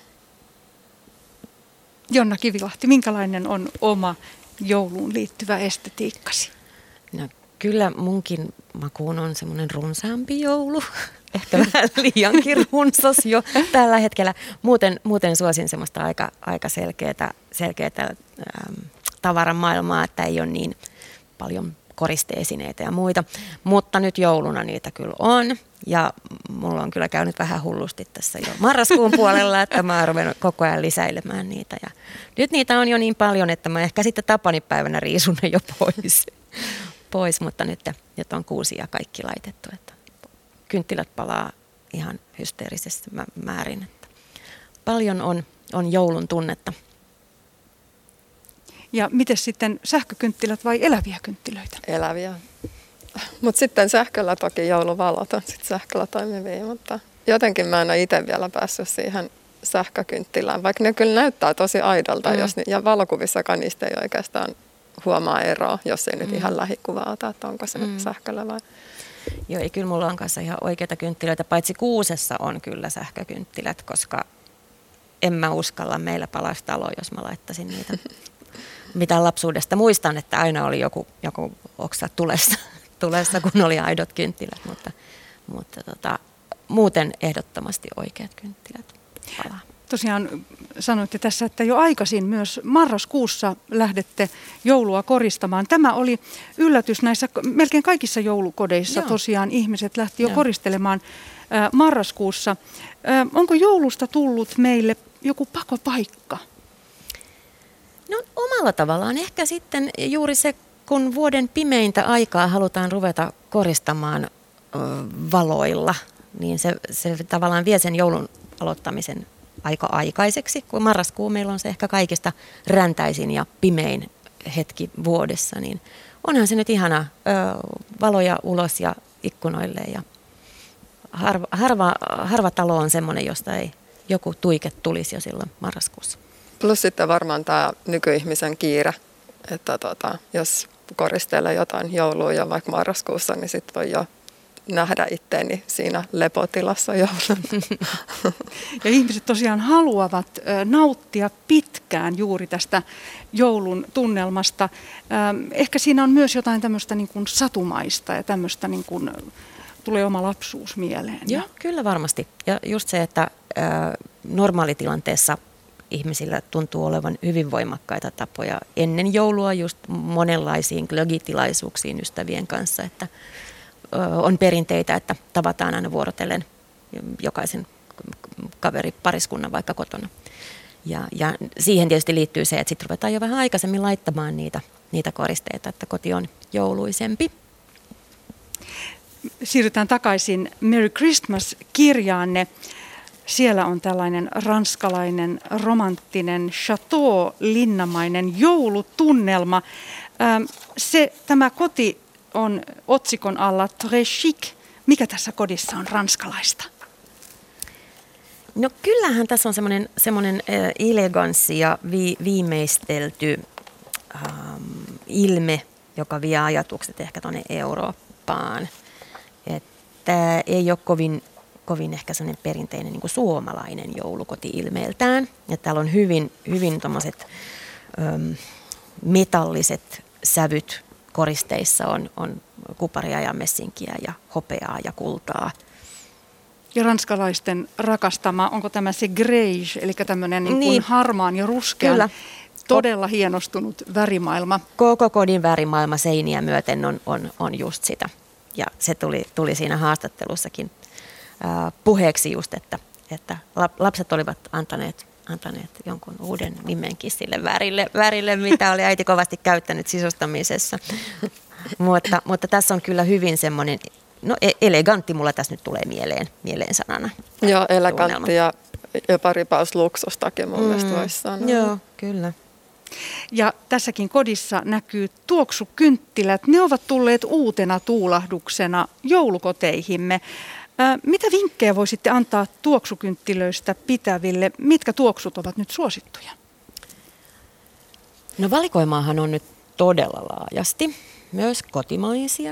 Jonna Kivilahti, minkälainen on oma jouluun liittyvä estetiikkasi? No kyllä munkin makuun on semmoinen runsaampi joulu. Ehkä vähän liiankin runsas jo tällä hetkellä. Muuten suosin semmoista aika selkeätä tavaramaailmaa, että ei ole niin paljon koristeesineitä ja muita. Mutta nyt jouluna niitä kyllä on. Ja mulla on kyllä käynyt vähän hullusti tässä jo marraskuun puolella, että mä oon ruvennut koko ajan lisäilemään niitä. Ja nyt niitä on jo niin paljon, että mä ehkä sitten tapanipäivänä riisun ne jo pois. Mutta nyt on kuusia kaikki laitettu. Että kynttilät palaa ihan hysteerisessä määrin. Että paljon on joulun tunnetta. Ja miten sitten sähkökynttilät vai eläviä kynttilöitä? Eläviä. Mutta sitten sähköllä toki jouluvalot on sitten sähköllä toimivia, mutta jotenkin mä en ole itse vielä päässyt siihen sähkökynttilään, vaikka ne kyllä näyttää tosi aidolta, ja valokuvissakaan niistä ei oikeastaan huomaa eroa, jos ei nyt ihan lähikuvaa ota, että onko se sähköllä vai. Joo, ei kyllä mulla on kanssa ihan oikeita kynttilöitä, paitsi kuusessa on kyllä sähkökynttilät, koska en mä uskalla, meillä palaisi talo, jos mä laittaisin niitä. Mitä lapsuudesta muistan, että aina oli joku oksa tulessa, kun oli aidot kynttilät, mutta muuten ehdottomasti oikeat kynttilät palaa. Tosiaan sanoitte tässä, että jo aikaisin myös marraskuussa lähdette joulua koristamaan. Tämä oli yllätys näissä melkein kaikissa joulukodeissa. Joo. Tosiaan ihmiset lähti jo koristelemaan marraskuussa. Onko joulusta tullut meille joku pakopaikka? No omalla tavallaan ehkä sitten juuri se, kun vuoden pimeintä aikaa halutaan ruveta koristamaan valoilla, niin se tavallaan vie sen joulun aloittamisen aika aikaiseksi, kun marraskuu meillä on se ehkä kaikista räntäisin ja pimein hetki vuodessa, niin onhan se nyt ihana valoja ulos ja ikkunoille ja harva talo on semmoinen, josta ei joku tuike tulisi jo silloin marraskuussa. Plus sitten varmaan tämä nykyihmisen kiire, että jos koristelee jotain joulua jo vaikka marraskuussa, niin sitten voi jo nähdä itteeni siinä lepotilassa joulun. Ja ihmiset tosiaan haluavat nauttia pitkään juuri tästä joulun tunnelmasta. Ehkä siinä on myös jotain tämmöistä niin kuin satumaista ja tämmöistä niin kuin tulee oma lapsuus mieleen. Joo, kyllä varmasti. Ja just se, että normaalitilanteessa ihmisillä tuntuu olevan hyvin voimakkaita tapoja ennen joulua just monenlaisiin glögitilaisuuksiin ystävien kanssa, että on perinteitä, että tavataan aina vuorotellen jokaisen kaveripariskunnan vaikka kotona. Ja siihen tietysti liittyy se, että sitten ruvetaan jo vähän aikaisemmin laittamaan niitä koristeita, että koti on jouluisempi. Siirrytään takaisin Merry Christmas-kirjaanne. Siellä on tällainen ranskalainen romanttinen chateau-linnamainen joulutunnelma. Tämä koti on otsikon alla Très chic. Mikä tässä kodissa on ranskalaista? No kyllähän tässä on semmoinen eleganssi ja viimeistelty ilme, joka vie ajatukset ehkä tuonne Eurooppaan. Että ei ole kovin ehkä sellainen perinteinen niin kuin suomalainen joulukoti ilmeeltään. Ja täällä on hyvin tommoset metalliset sävyt koristeissa on kuparia ja messinkiä ja hopeaa ja kultaa. Ja ranskalaisten rakastama, onko tämä se greige, eli tämmöinen niin harmaan ja ruskean, kyllä, todella hienostunut värimaailma. Koko kodin värimaailma seiniä myöten on just sitä. Ja se tuli siinä haastattelussakin puheeksi just, että lapset olivat antaneet jonkun uuden nimenkin sille värille, mitä oli äiti kovasti käyttänyt sisustamisessa. Mutta tässä on kyllä hyvin semmoinen, elegantti mulla tässä nyt tulee mieleen sanana. Joo, elegantti ja jopa ripaus luksustakin mun mielestä voisi sanoa. Joo, kyllä. Ja tässäkin kodissa näkyy tuoksukynttilät. Ne ovat tulleet uutena tuulahduksena joulukoteihimme. Mitä vinkkejä voisitte antaa tuoksukynttilöistä pitäville? Mitkä tuoksut ovat nyt suosittuja? No valikoimaahan on nyt todella laajasti. Myös kotimaisia.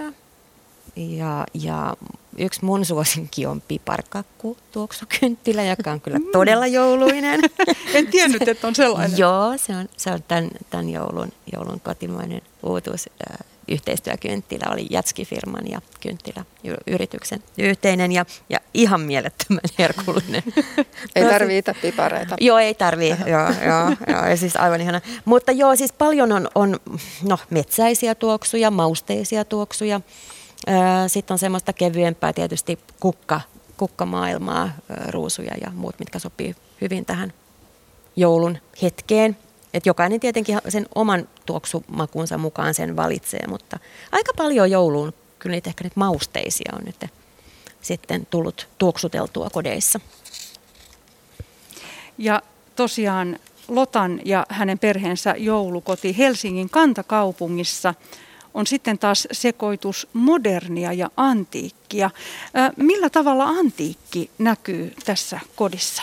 Ja yksi mun suosinki on piparkakku tuoksukynttilä, joka on kyllä todella jouluinen. En tiennyt, että on sellainen. Joo, se on tämän joulun kotimainen uutuus. Yhteistyökynttilä oli Jätski-firman ja kynttiläyrityksen yhteinen ja ihan mielettömän herkullinen. Ei tarvitse pipareita. Joo, ei tarvitse. Joo, siis aivan ihana. Mutta joo, siis paljon on metsäisiä tuoksuja, mausteisia tuoksuja. Sitten on semmoista kevyempää tietysti kukkamaailmaa, ruusuja ja muut, mitkä sopii hyvin tähän joulun hetkeen. Et jokainen tietenkin sen oman tuoksumakunsa mukaan sen valitsee, mutta aika paljon jouluun kyllä niitä ehkä nyt mausteisia on nyt sitten tullut tuoksuteltua kodeissa. Ja tosiaan Lotan ja hänen perheensä joulukoti Helsingin kantakaupungissa on sitten taas sekoitus modernia ja antiikkia. Millä tavalla antiikki näkyy tässä kodissa?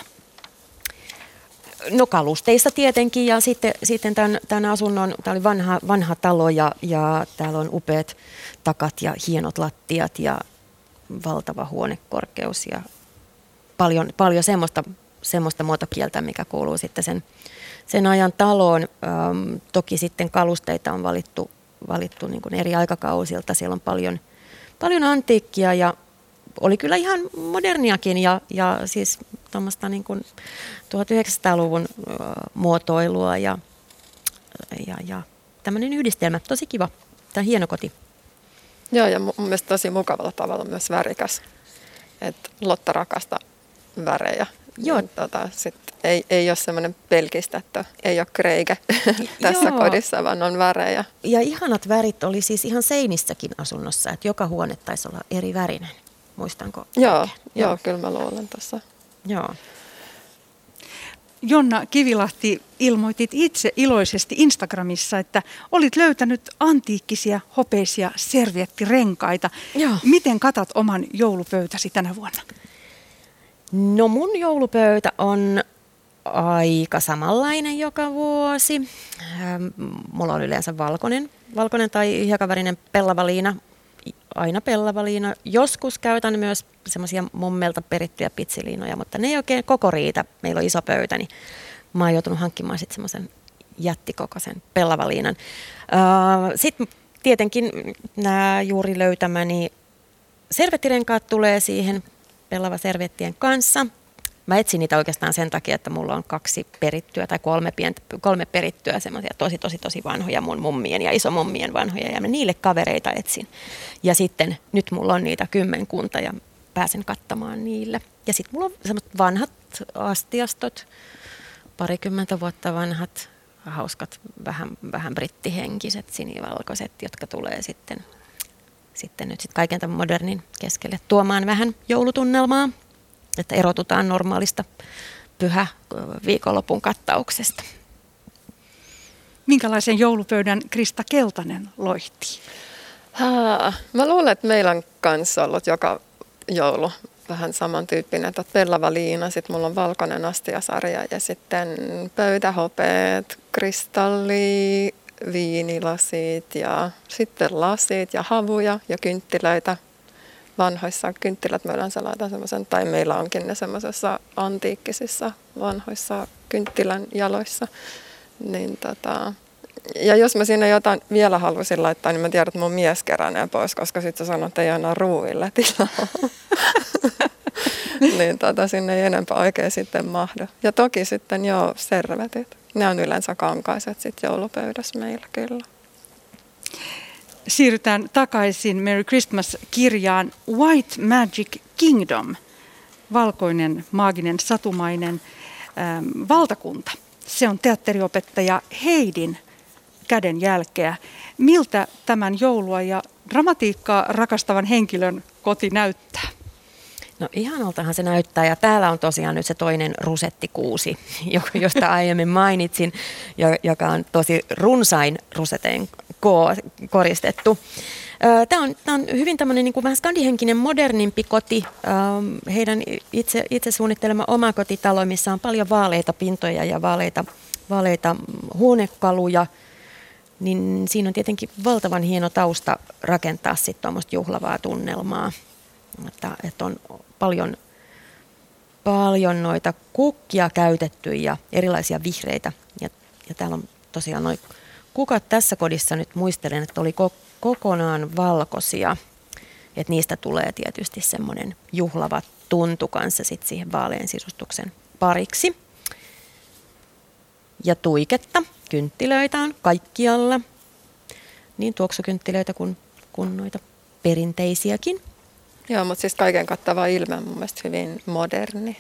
No kalusteissa tietenkin ja sitten tämän asunnon, tämä oli vanha talo ja täällä on upeat takat ja hienot lattiat ja valtava huonekorkeus ja paljon semmoista muotokieltä, mikä kuuluu sitten sen ajan taloon. Toki sitten kalusteita on valittu niin kuin eri aikakausilta, siellä on paljon antiikkia ja oli kyllä ihan moderniakin ja siis tuommoista niin kuin 1900-luvun muotoilua ja tämmöinen yhdistelmä. Tosi kiva. Tämä on hieno koti. Joo, ja mun mielestä tosi mukavalla tavalla myös värikäs. Että Lotta rakastaa värejä. Joo. Ei ole semmoinen pelkistetty, ei ole kreike tässä kodissa, vaan on värejä. Ja ihanat värit oli siis ihan seinissäkin asunnossa, että joka huone taisi olla eri värinen. Muistanko? Joo, kyllä mä luulen tuossa. Joo. Jonna Kivilahti, ilmoitit itse iloisesti Instagramissa, että olit löytänyt antiikkisia hopeisia serviettirenkaita. Joo. Miten katat oman joulupöytäsi tänä vuonna? No mun joulupöytä on aika samanlainen joka vuosi. Mulla on yleensä valkoinen tai hiekavärinen pellavaliina. Aina pellavaliina. Joskus käytän myös semmoisia mummelta perittyjä pitsiliinoja, mutta ne ei oikein koko riitä. Meillä on iso pöytä, niin mä oon joutunut hankkimaan sitten semmoisen jättikokoisen pellavaliinan. Sitten tietenkin nämä juuri löytämäni servettirenkaat tulee siihen pellavaservettien kanssa. Mä etsin niitä oikeastaan sen takia, että mulla on 2 perittyä tai 3 perittyä semmoisia tosi vanhoja mun mummien ja isomummien vanhoja ja mä niille kavereita etsin. Ja sitten nyt mulla on niitä 10 ja pääsen kattamaan niille. Ja sitten mulla on semmoiset vanhat astiastot, 20 vuotta vanhat, hauskat, vähän brittihenkiset, sinivalkoiset, jotka tulee sitten kaiken tämän modernin keskelle tuomaan vähän joulutunnelmaa. että erotutaan normaalista pyhä viikonlopun kattauksesta. Minkälaisen joulupöydän Krista Keltanen loihtii? Mä luulen, että meillä on kanssa ollut joka joulu vähän samantyyppinen, että pellava liina, sitten mulla on valkoinen astiasarja ja sitten pöytähopeet, kristalli, viinilasit ja sitten lasit ja havuja ja kynttilöitä. Vanhoissa kynttilät me yleensä laitan semmoisen, tai meillä onkin ne semmoisessa antiikkisissa vanhoissa kynttilän jaloissa. Niin ja jos mä sinne jotain vielä haluaisin laittaa, niin mä tiedän, että mun mies keränee pois, koska sitten se sanoo, että ei aina ruuille tilaa. Niin sinne ei enempää oikein sitten mahdu. Ja toki sitten servetit. Ne on yleensä kankaiset sitten joulupöydässä meillä kyllä. Siirrytään takaisin Merry Christmas-kirjaan White Magic Kingdom, valkoinen, maaginen, satumainen valtakunta. Se on teatteriopettaja Heidin kädenjälkeä. Miltä tämän joulua ja dramatiikkaa rakastavan henkilön koti näyttää? No ihanaltahan se näyttää, ja täällä on tosiaan nyt se toinen rusettikuusi, josta aiemmin mainitsin, joka on tosi runsain rusetein koristettu. Tämä on hyvin tämmöinen niin kuin vähän skandihenkinen, modernimpi koti. Heidän itse suunnittelema omakotitalo, missä on paljon vaaleita pintoja ja vaaleita huonekaluja. Niin siinä on tietenkin valtavan hieno tausta rakentaa sitten tuommoista juhlavaa tunnelmaa. Että on paljon noita kukkia käytetty ja erilaisia vihreitä. Ja täällä on tosiaan noi kukat tässä kodissa nyt muistelen, että oli kokonaan valkoisia. Että niistä tulee tietysti semmoinen juhlava tuntu kanssa sit siihen vaalean sisustuksen pariksi. Ja tuiketta, kynttilöitä on kaikkialla. Niin tuoksukynttilöitä kuin noita perinteisiäkin. Joo, mutta siis kaiken kattava ilme on mun mielestä hyvin moderni.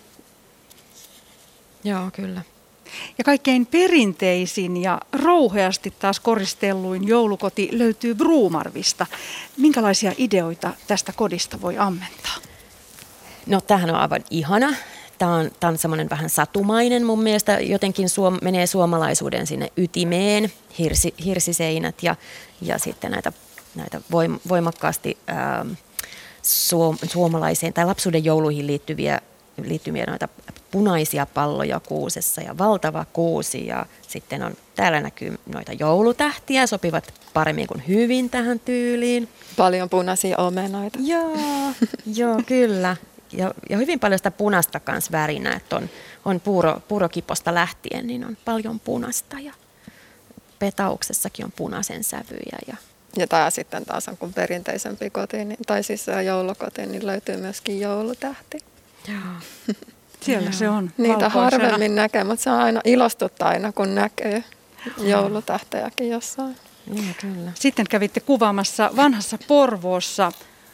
Joo, kyllä. Ja kaikkein perinteisin ja rouheasti taas koristelluin joulukoti löytyy Bromarvista. Minkälaisia ideoita tästä kodista voi ammentaa? No tämähän on aivan ihana. Tämä on semmoinen vähän satumainen mun mielestä. Jotenkin menee suomalaisuuden sinne ytimeen. Hirsiseinät ja sitten näitä voimakkaasti suomalaiseen tai lapsuuden jouluihin liittyviä noita punaisia palloja kuusessa ja valtava kuusi ja sitten täällä näkyy noita joulutähtiä, sopivat paremmin kuin hyvin tähän tyyliin. Paljon punaisia omenoita. Joo, kyllä. Ja hyvin paljon sitä punaista kanssa värinä, että on puurokiposta lähtien, niin on paljon punasta ja petauksessakin on punaisen sävyjä. Ja tämä sitten taas on kun perinteisempi koti, tai siis joulukoti, niin löytyy myöskin joulutähti. Joo. Siellä se on. Niitä harvemmin näkee, mutta se on aina ilostuttaa aina, kun näkee joulutähtejäkin jossain. Ja, kyllä. Sitten kävitte kuvaamassa vanhassa Porvoossa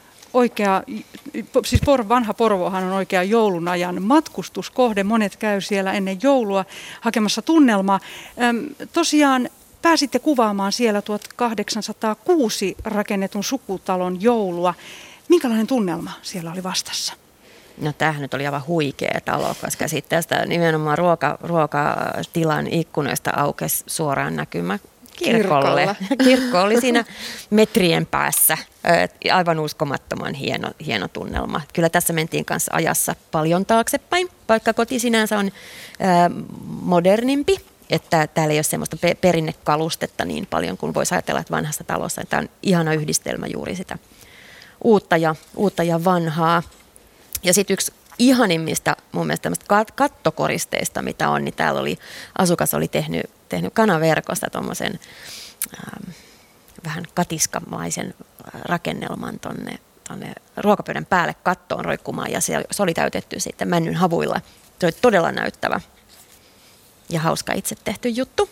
vanha Porvoohan on oikea joulunajan matkustuskohde. Monet käy siellä ennen joulua hakemassa tunnelmaa. Tosiaan pääsitte kuvaamaan siellä 1806 rakennetun sukutalon joulua. Minkälainen tunnelma siellä oli vastassa? No tämähän nyt oli aivan huikea talo, koska sitten tästä nimenomaan ruokatilan ikkunoista aukesi suoraan näkymä kirkolle. Kirkko oli siinä metrien päässä. Aivan uskomattoman hieno tunnelma. Kyllä tässä mentiin kanssa ajassa paljon taaksepäin, vaikka koti sinänsä on modernimpi. Että täällä ei ole semmoista perinnekalustetta niin paljon kuin voisi ajatella, että vanhassa talossa. Tämä on ihana yhdistelmä juuri sitä uutta ja vanhaa. Ja sitten yksi ihanimmista mun mielestä tämmöistä kattokoristeista, mitä on, niin täällä asukas oli tehnyt kanaverkosta tuommoisen vähän katiskamaisen rakennelman tonne ruokapöydän päälle kattoon roikkumaan, ja se oli täytetty sitten männyn havuilla. Se oli todella näyttävä ja hauska itse tehty juttu.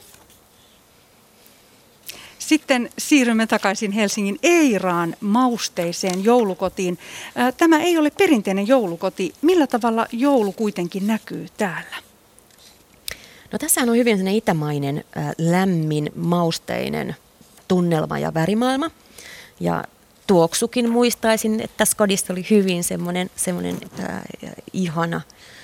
Sitten siirrymme takaisin Helsingin Eiraan mausteiseen joulukotiin. Tämä ei ole perinteinen joulukoti. Millä tavalla joulu kuitenkin näkyy täällä? No tässä on hyvin sellainen itämainen, lämmin, mausteinen tunnelma ja värimaailma. Ja tuoksukin muistaisin, että tässä kodissa oli hyvin semmoinen ihana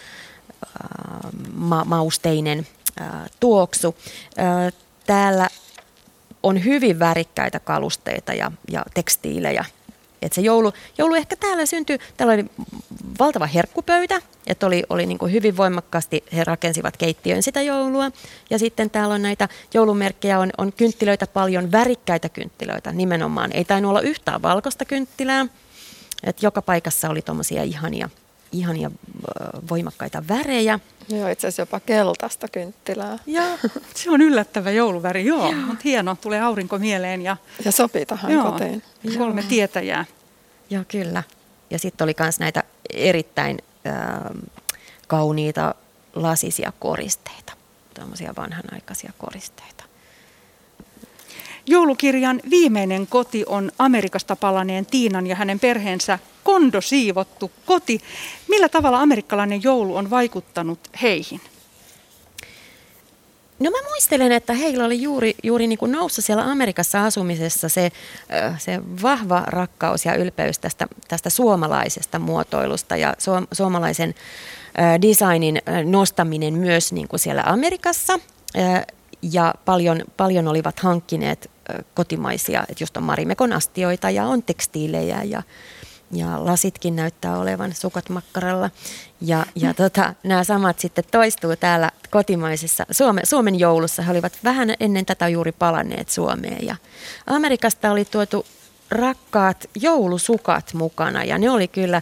mausteinen tuoksu. Täällä on hyvin värikkäitä kalusteita ja tekstiilejä. Et se joulu ehkä täällä syntyi, täällä oli valtava herkkupöytä, että oli niin kuin hyvin voimakkaasti, he rakensivat keittiön sitä joulua. Ja sitten täällä on näitä joulumerkkejä, on kynttilöitä paljon, värikkäitä kynttilöitä nimenomaan. Ei tainnut olla yhtään valkoista kynttilää, että joka paikassa oli tuommoisia ihania voimakkaita värejä. Joo, itse asiassa jopa keltaista kynttilää. Joo, se on yllättävä jouluväri, joo. On hieno, tulee aurinko mieleen. Ja sopii tähän kotiin. 3 tietäjää. Joo, kyllä. Ja sitten oli myös näitä erittäin kauniita lasisia koristeita, tämmöisiä vanhanaikaisia koristeita. Joulukirjan viimeinen koti on Amerikasta palanneen Tiinan ja hänen perheensä kondosiivottu koti. Millä tavalla amerikkalainen joulu on vaikuttanut heihin? No mä muistelen, että heillä oli juuri niin kuin noussut siellä Amerikassa asumisessa se vahva rakkaus ja ylpeys tästä suomalaisesta muotoilusta ja suomalaisen designin nostaminen myös niin kuin siellä Amerikassa. Ja paljon olivat hankkineet kotimaisia, että just on Marimekon astioita ja on tekstiilejä ja lasitkin näyttää olevan sukat makkaralla. Ja nämä samat sitten toistuu täällä kotimaisessa Suomen joulussa. He olivat vähän ennen tätä juuri palanneet Suomeen. Ja Amerikasta oli tuotu rakkaat joulusukat mukana ja ne oli kyllä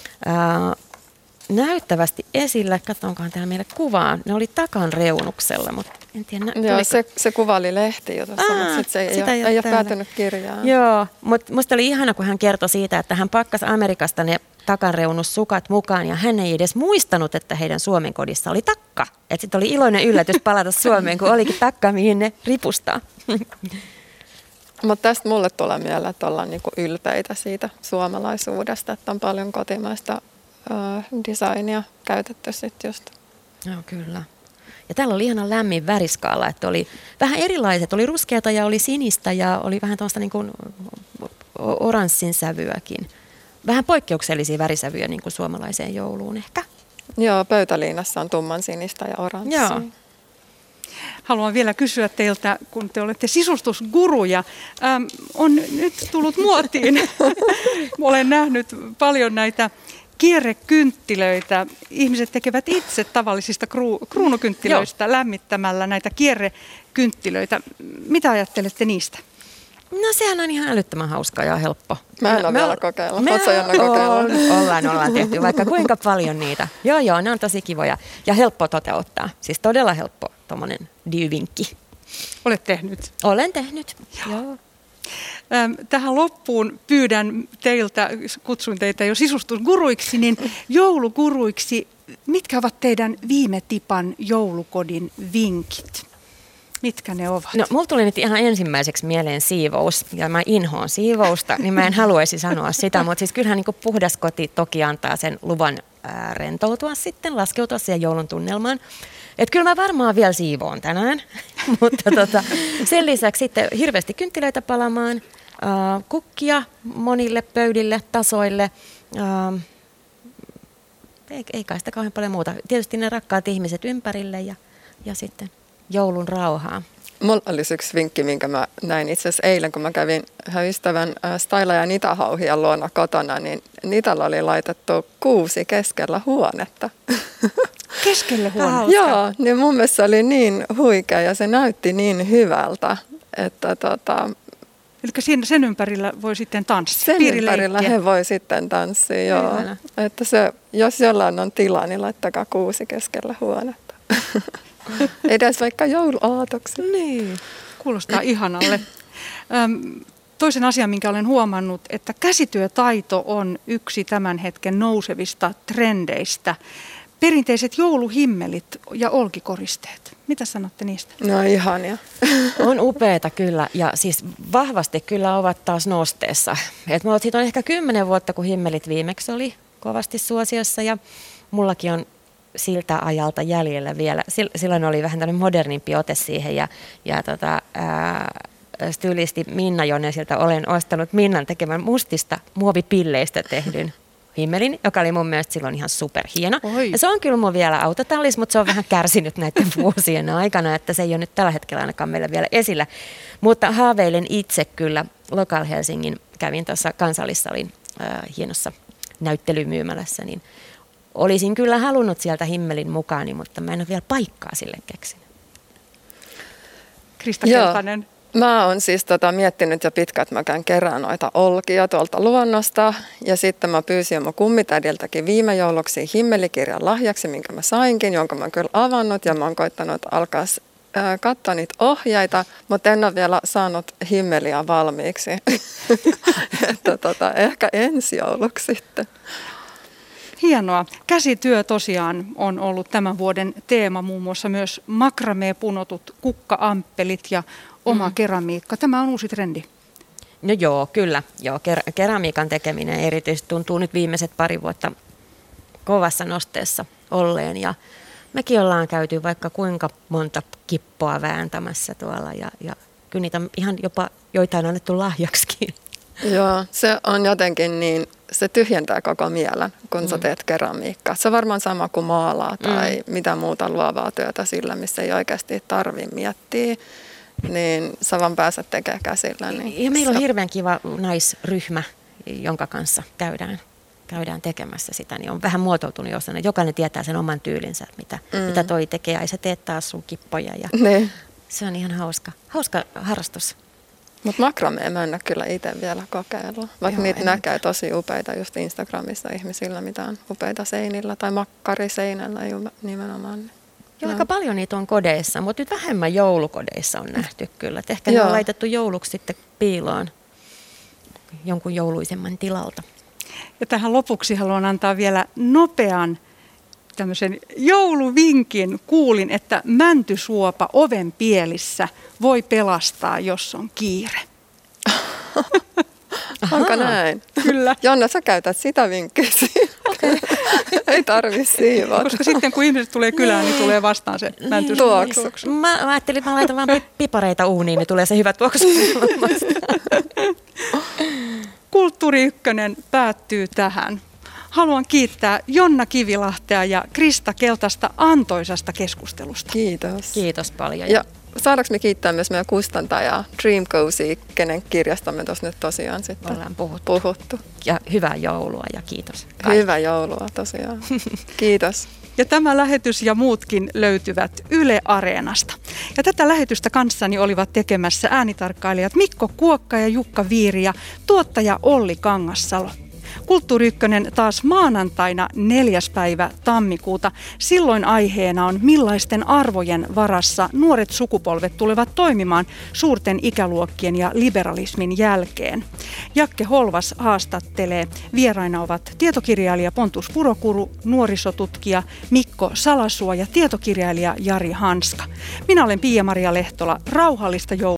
näyttävästi esillä. Katsotaankohan täällä meille kuvaa. Ne oli takan reunuksella, mutta en tiedä. Joo, se kuva oli lehtijutussa, mutta se ei ole päätynyt kirjaan. Joo, mutta musta oli ihana, kun hän kertoi siitä, että hän pakkasi Amerikasta ne takanreunussukat mukaan ja hän ei edes muistanut, että heidän Suomen kodissa oli takka. Että sitten oli iloinen yllätys palata Suomeen, kun olikin takka, mihin ne ripustaa. Mutta tästä mulle tulee mieleen, että ollaan niinku ylpeitä siitä suomalaisuudesta, että on paljon kotimaista designia käytetty sitten just. Joo, kyllä. Ja täällä oli ihana lämmin väriskaala, että oli vähän erilaiset, oli ruskeata ja oli sinistä ja oli vähän tuosta niin kuin oranssin sävyäkin. Vähän poikkeuksellisia värisävyjä niin kuin suomalaiseen jouluun ehkä. Joo, pöytäliinassa on tumman sinistä ja oranssia. Joo. Haluan vielä kysyä teiltä, kun te olette sisustusguruja, on nyt tullut muotiin. Olen nähnyt paljon näitä kierrekynttilöitä. Ihmiset tekevät itse tavallisista kruunukynttilöistä lämmittämällä näitä kierrekynttilöitä. Mitä ajattelette niistä? No sehän on ihan älyttömän hauskaa ja helppo. Mä en ole vielä kokeilla. Oletko Jonna kokeilla? Ollaan tehty vaikka kuinka paljon niitä. Joo, ne on tosi kivoja ja helppo toteuttaa. Siis todella helppo tommonen vinkki. Olet tehnyt? Olen tehnyt, joo. Tähän loppuun pyydän teiltä, kutsuin teitä jo sisustusguruiksi, niin jouluguruiksi. Mitkä ovat teidän viime tipan joulukodin vinkit? Mitkä ne ovat? No, mulla tuli nyt ihan ensimmäiseksi mieleen siivous, ja mä inhoon siivousta, niin mä en haluaisi sanoa sitä, mutta siis kyllähän niin puhdas koti toki antaa sen luvan rentoutua sitten, laskeutua siihen joulun tunnelmaan. Että kyllä mä varmaan vielä siivoon tänään, mutta sen lisäksi sitten hirveästi kynttilöitä palamaan, kukkia monille pöydille, tasoille, ei kai sitä kauhean paljon muuta. Tietysti ne rakkaat ihmiset ympärille ja sitten joulun rauhaa. Mulla olisi yksi vinkki, minkä mä näin itse asiassa eilen, kun mä kävin ystävän Staila ja Nitahauhian luona kotona, niin Nitalla oli laitettu 6 keskellä huonetta. Keskelle huonetta? Joo, niin mun mielestä se oli niin huikea ja se näytti niin hyvältä, että Eli sen ympärillä voi sitten tanssia? Sen ympärillä he voi sitten tanssia, joo. Että se, jos jollain on tilaa, niin laittakaa 6 keskellä huonetta. Edes vaikka jouluaatoksi. Niin, kuulostaa ihanalle. Toisen asian, minkä olen huomannut, että käsityötaito on yksi tämän hetken nousevista trendeistä. Perinteiset jouluhimmelit ja olkikoristeet. Mitä sanotte niistä? No ihania. On upeata kyllä ja siis vahvasti kyllä ovat taas nosteessa. Siitä on ehkä 10 vuotta, kun himmelit viimeksi oli kovasti suosiossa ja mullakin on siltä ajalta jäljellä vielä. Silloin oli vähän tämmöinen modernimpi ote siihen ja stylisti Minna Jonesilta olen ostanut Minnan tekemän mustista muovipilleistä tehdyn himmelin, joka oli mun mielestä silloin ihan superhieno. Oi. Ja se on kyllä mun vielä autotallissa, mutta se on vähän kärsinyt näiden vuosien aikana, että se ei ole nyt tällä hetkellä ainakaan meillä vielä esillä. Mutta haaveilen itse kyllä Local Helsingin, kävin tuossa Kansallissalin hienossa näyttelymyymälässä, niin olisin kyllä halunnut sieltä himmelin mukaani, mutta mä en ole vielä paikkaa sille keksinyt. Krista Keltanen. Mä oon siis miettinyt jo pitkään, että mä käyn kerään noita olkia tuolta luonnosta. Ja sitten mä pyysin mun kummitädiltäkin viime jouluksi himmelikirjan lahjaksi, minkä mä sainkin, jonka mä oon kyllä avannut. Ja mä oon koittanut alkaa katsoa niitä ohjeita, mutta en ole vielä saanut himmeliä valmiiksi. Että ehkä ensi jouluksi sitten. Hienoa. Käsityö tosiaan on ollut tämän vuoden teema, muun muassa myös makramee-punotut kukka-amppelit ja oma keramiikka. Tämä on uusi trendi. No joo, kyllä. Joo, keramiikan tekeminen erityisesti tuntuu nyt viimeiset 2 vuotta kovassa nosteessa olleen. Ja mekin ollaan käyty vaikka kuinka monta kippoa vääntämässä tuolla ja kyllä niitä ihan jopa joitain annettu lahjaksikin. Joo, se on jotenkin niin, se tyhjentää koko mielen, kun sä teet keramiikkaa. Se on varmaan sama kuin maalaa tai mitä muuta luovaa työtä sillä, missä ei oikeasti tarvitse miettiä. Niin sä vaan pääset tekemään käsillä. Niin ja meillä on hirveän kiva naisryhmä, jonka kanssa käydään tekemässä sitä. Niin on vähän muotoutunut jossain, että jokainen tietää sen oman tyylinsä, mitä toi tekee. Ja sä teet taas sun kippoja. Ja se on ihan hauska harrastus. Mutta makramea mä en ole kyllä itse vielä kokeillut. Vaikka niitä näkee tosi upeita just Instagramissa ihmisillä, mitä on upeita seinillä tai makkariseinällä nimenomaan. Joo, aika paljon niitä on kodeissa, mutta nyt vähemmän joulukodeissa on nähty kyllä. Et ehkä ne on laitettu jouluksi sitten piiloon jonkun jouluisemman tilalta. Ja tähän lopuksi haluan antaa vielä nopean tämmöisen jouluvinkin. Kuulin, että mäntysuopa oven pielissä voi pelastaa, jos on kiire. Onko näin? Kyllä. Jonna, sä käytät sitä vinkkiä. Okay. Ei tarvitse siivota. Koska sitten kun ihmiset tulee kylään, niin tulee vastaan se mäntysuopa. Mä ajattelin, että mä laitan vaan pipareita uuniin, niin tulee se hyvä tuoksu. Kulttuuri Ykkönen päättyy tähän. Haluan kiittää Jonna Kivilahtea ja Krista Keltaista antoisasta keskustelusta. Kiitos. Kiitos paljon. Ja saadaanko me kiittää myös meidän kustantajaa Dream Cozy, kenen kirjasta me tuossa nyt tosiaan sitten ollaan puhuttu. Ja hyvää joulua ja kiitos. Hyvää joulua tosiaan. Kiitos. Ja tämä lähetys ja muutkin löytyvät Yle Areenasta. Ja tätä lähetystä kanssani olivat tekemässä äänitarkkailijat Mikko Kuokka ja Jukka Viiri ja tuottaja Olli Kangassalo. Kulttuuri Ykkönen taas maanantaina 4. päivä tammikuuta. Silloin aiheena on, millaisten arvojen varassa nuoret sukupolvet tulevat toimimaan suurten ikäluokkien ja liberalismin jälkeen. Jakke Holvas haastattelee. Vieraina ovat tietokirjailija Pontus Purokuru, nuorisotutkija Mikko Salasuo ja tietokirjailija Jari Hanska. Minä olen Pia-Maria Lehtola. Rauhallista joulua.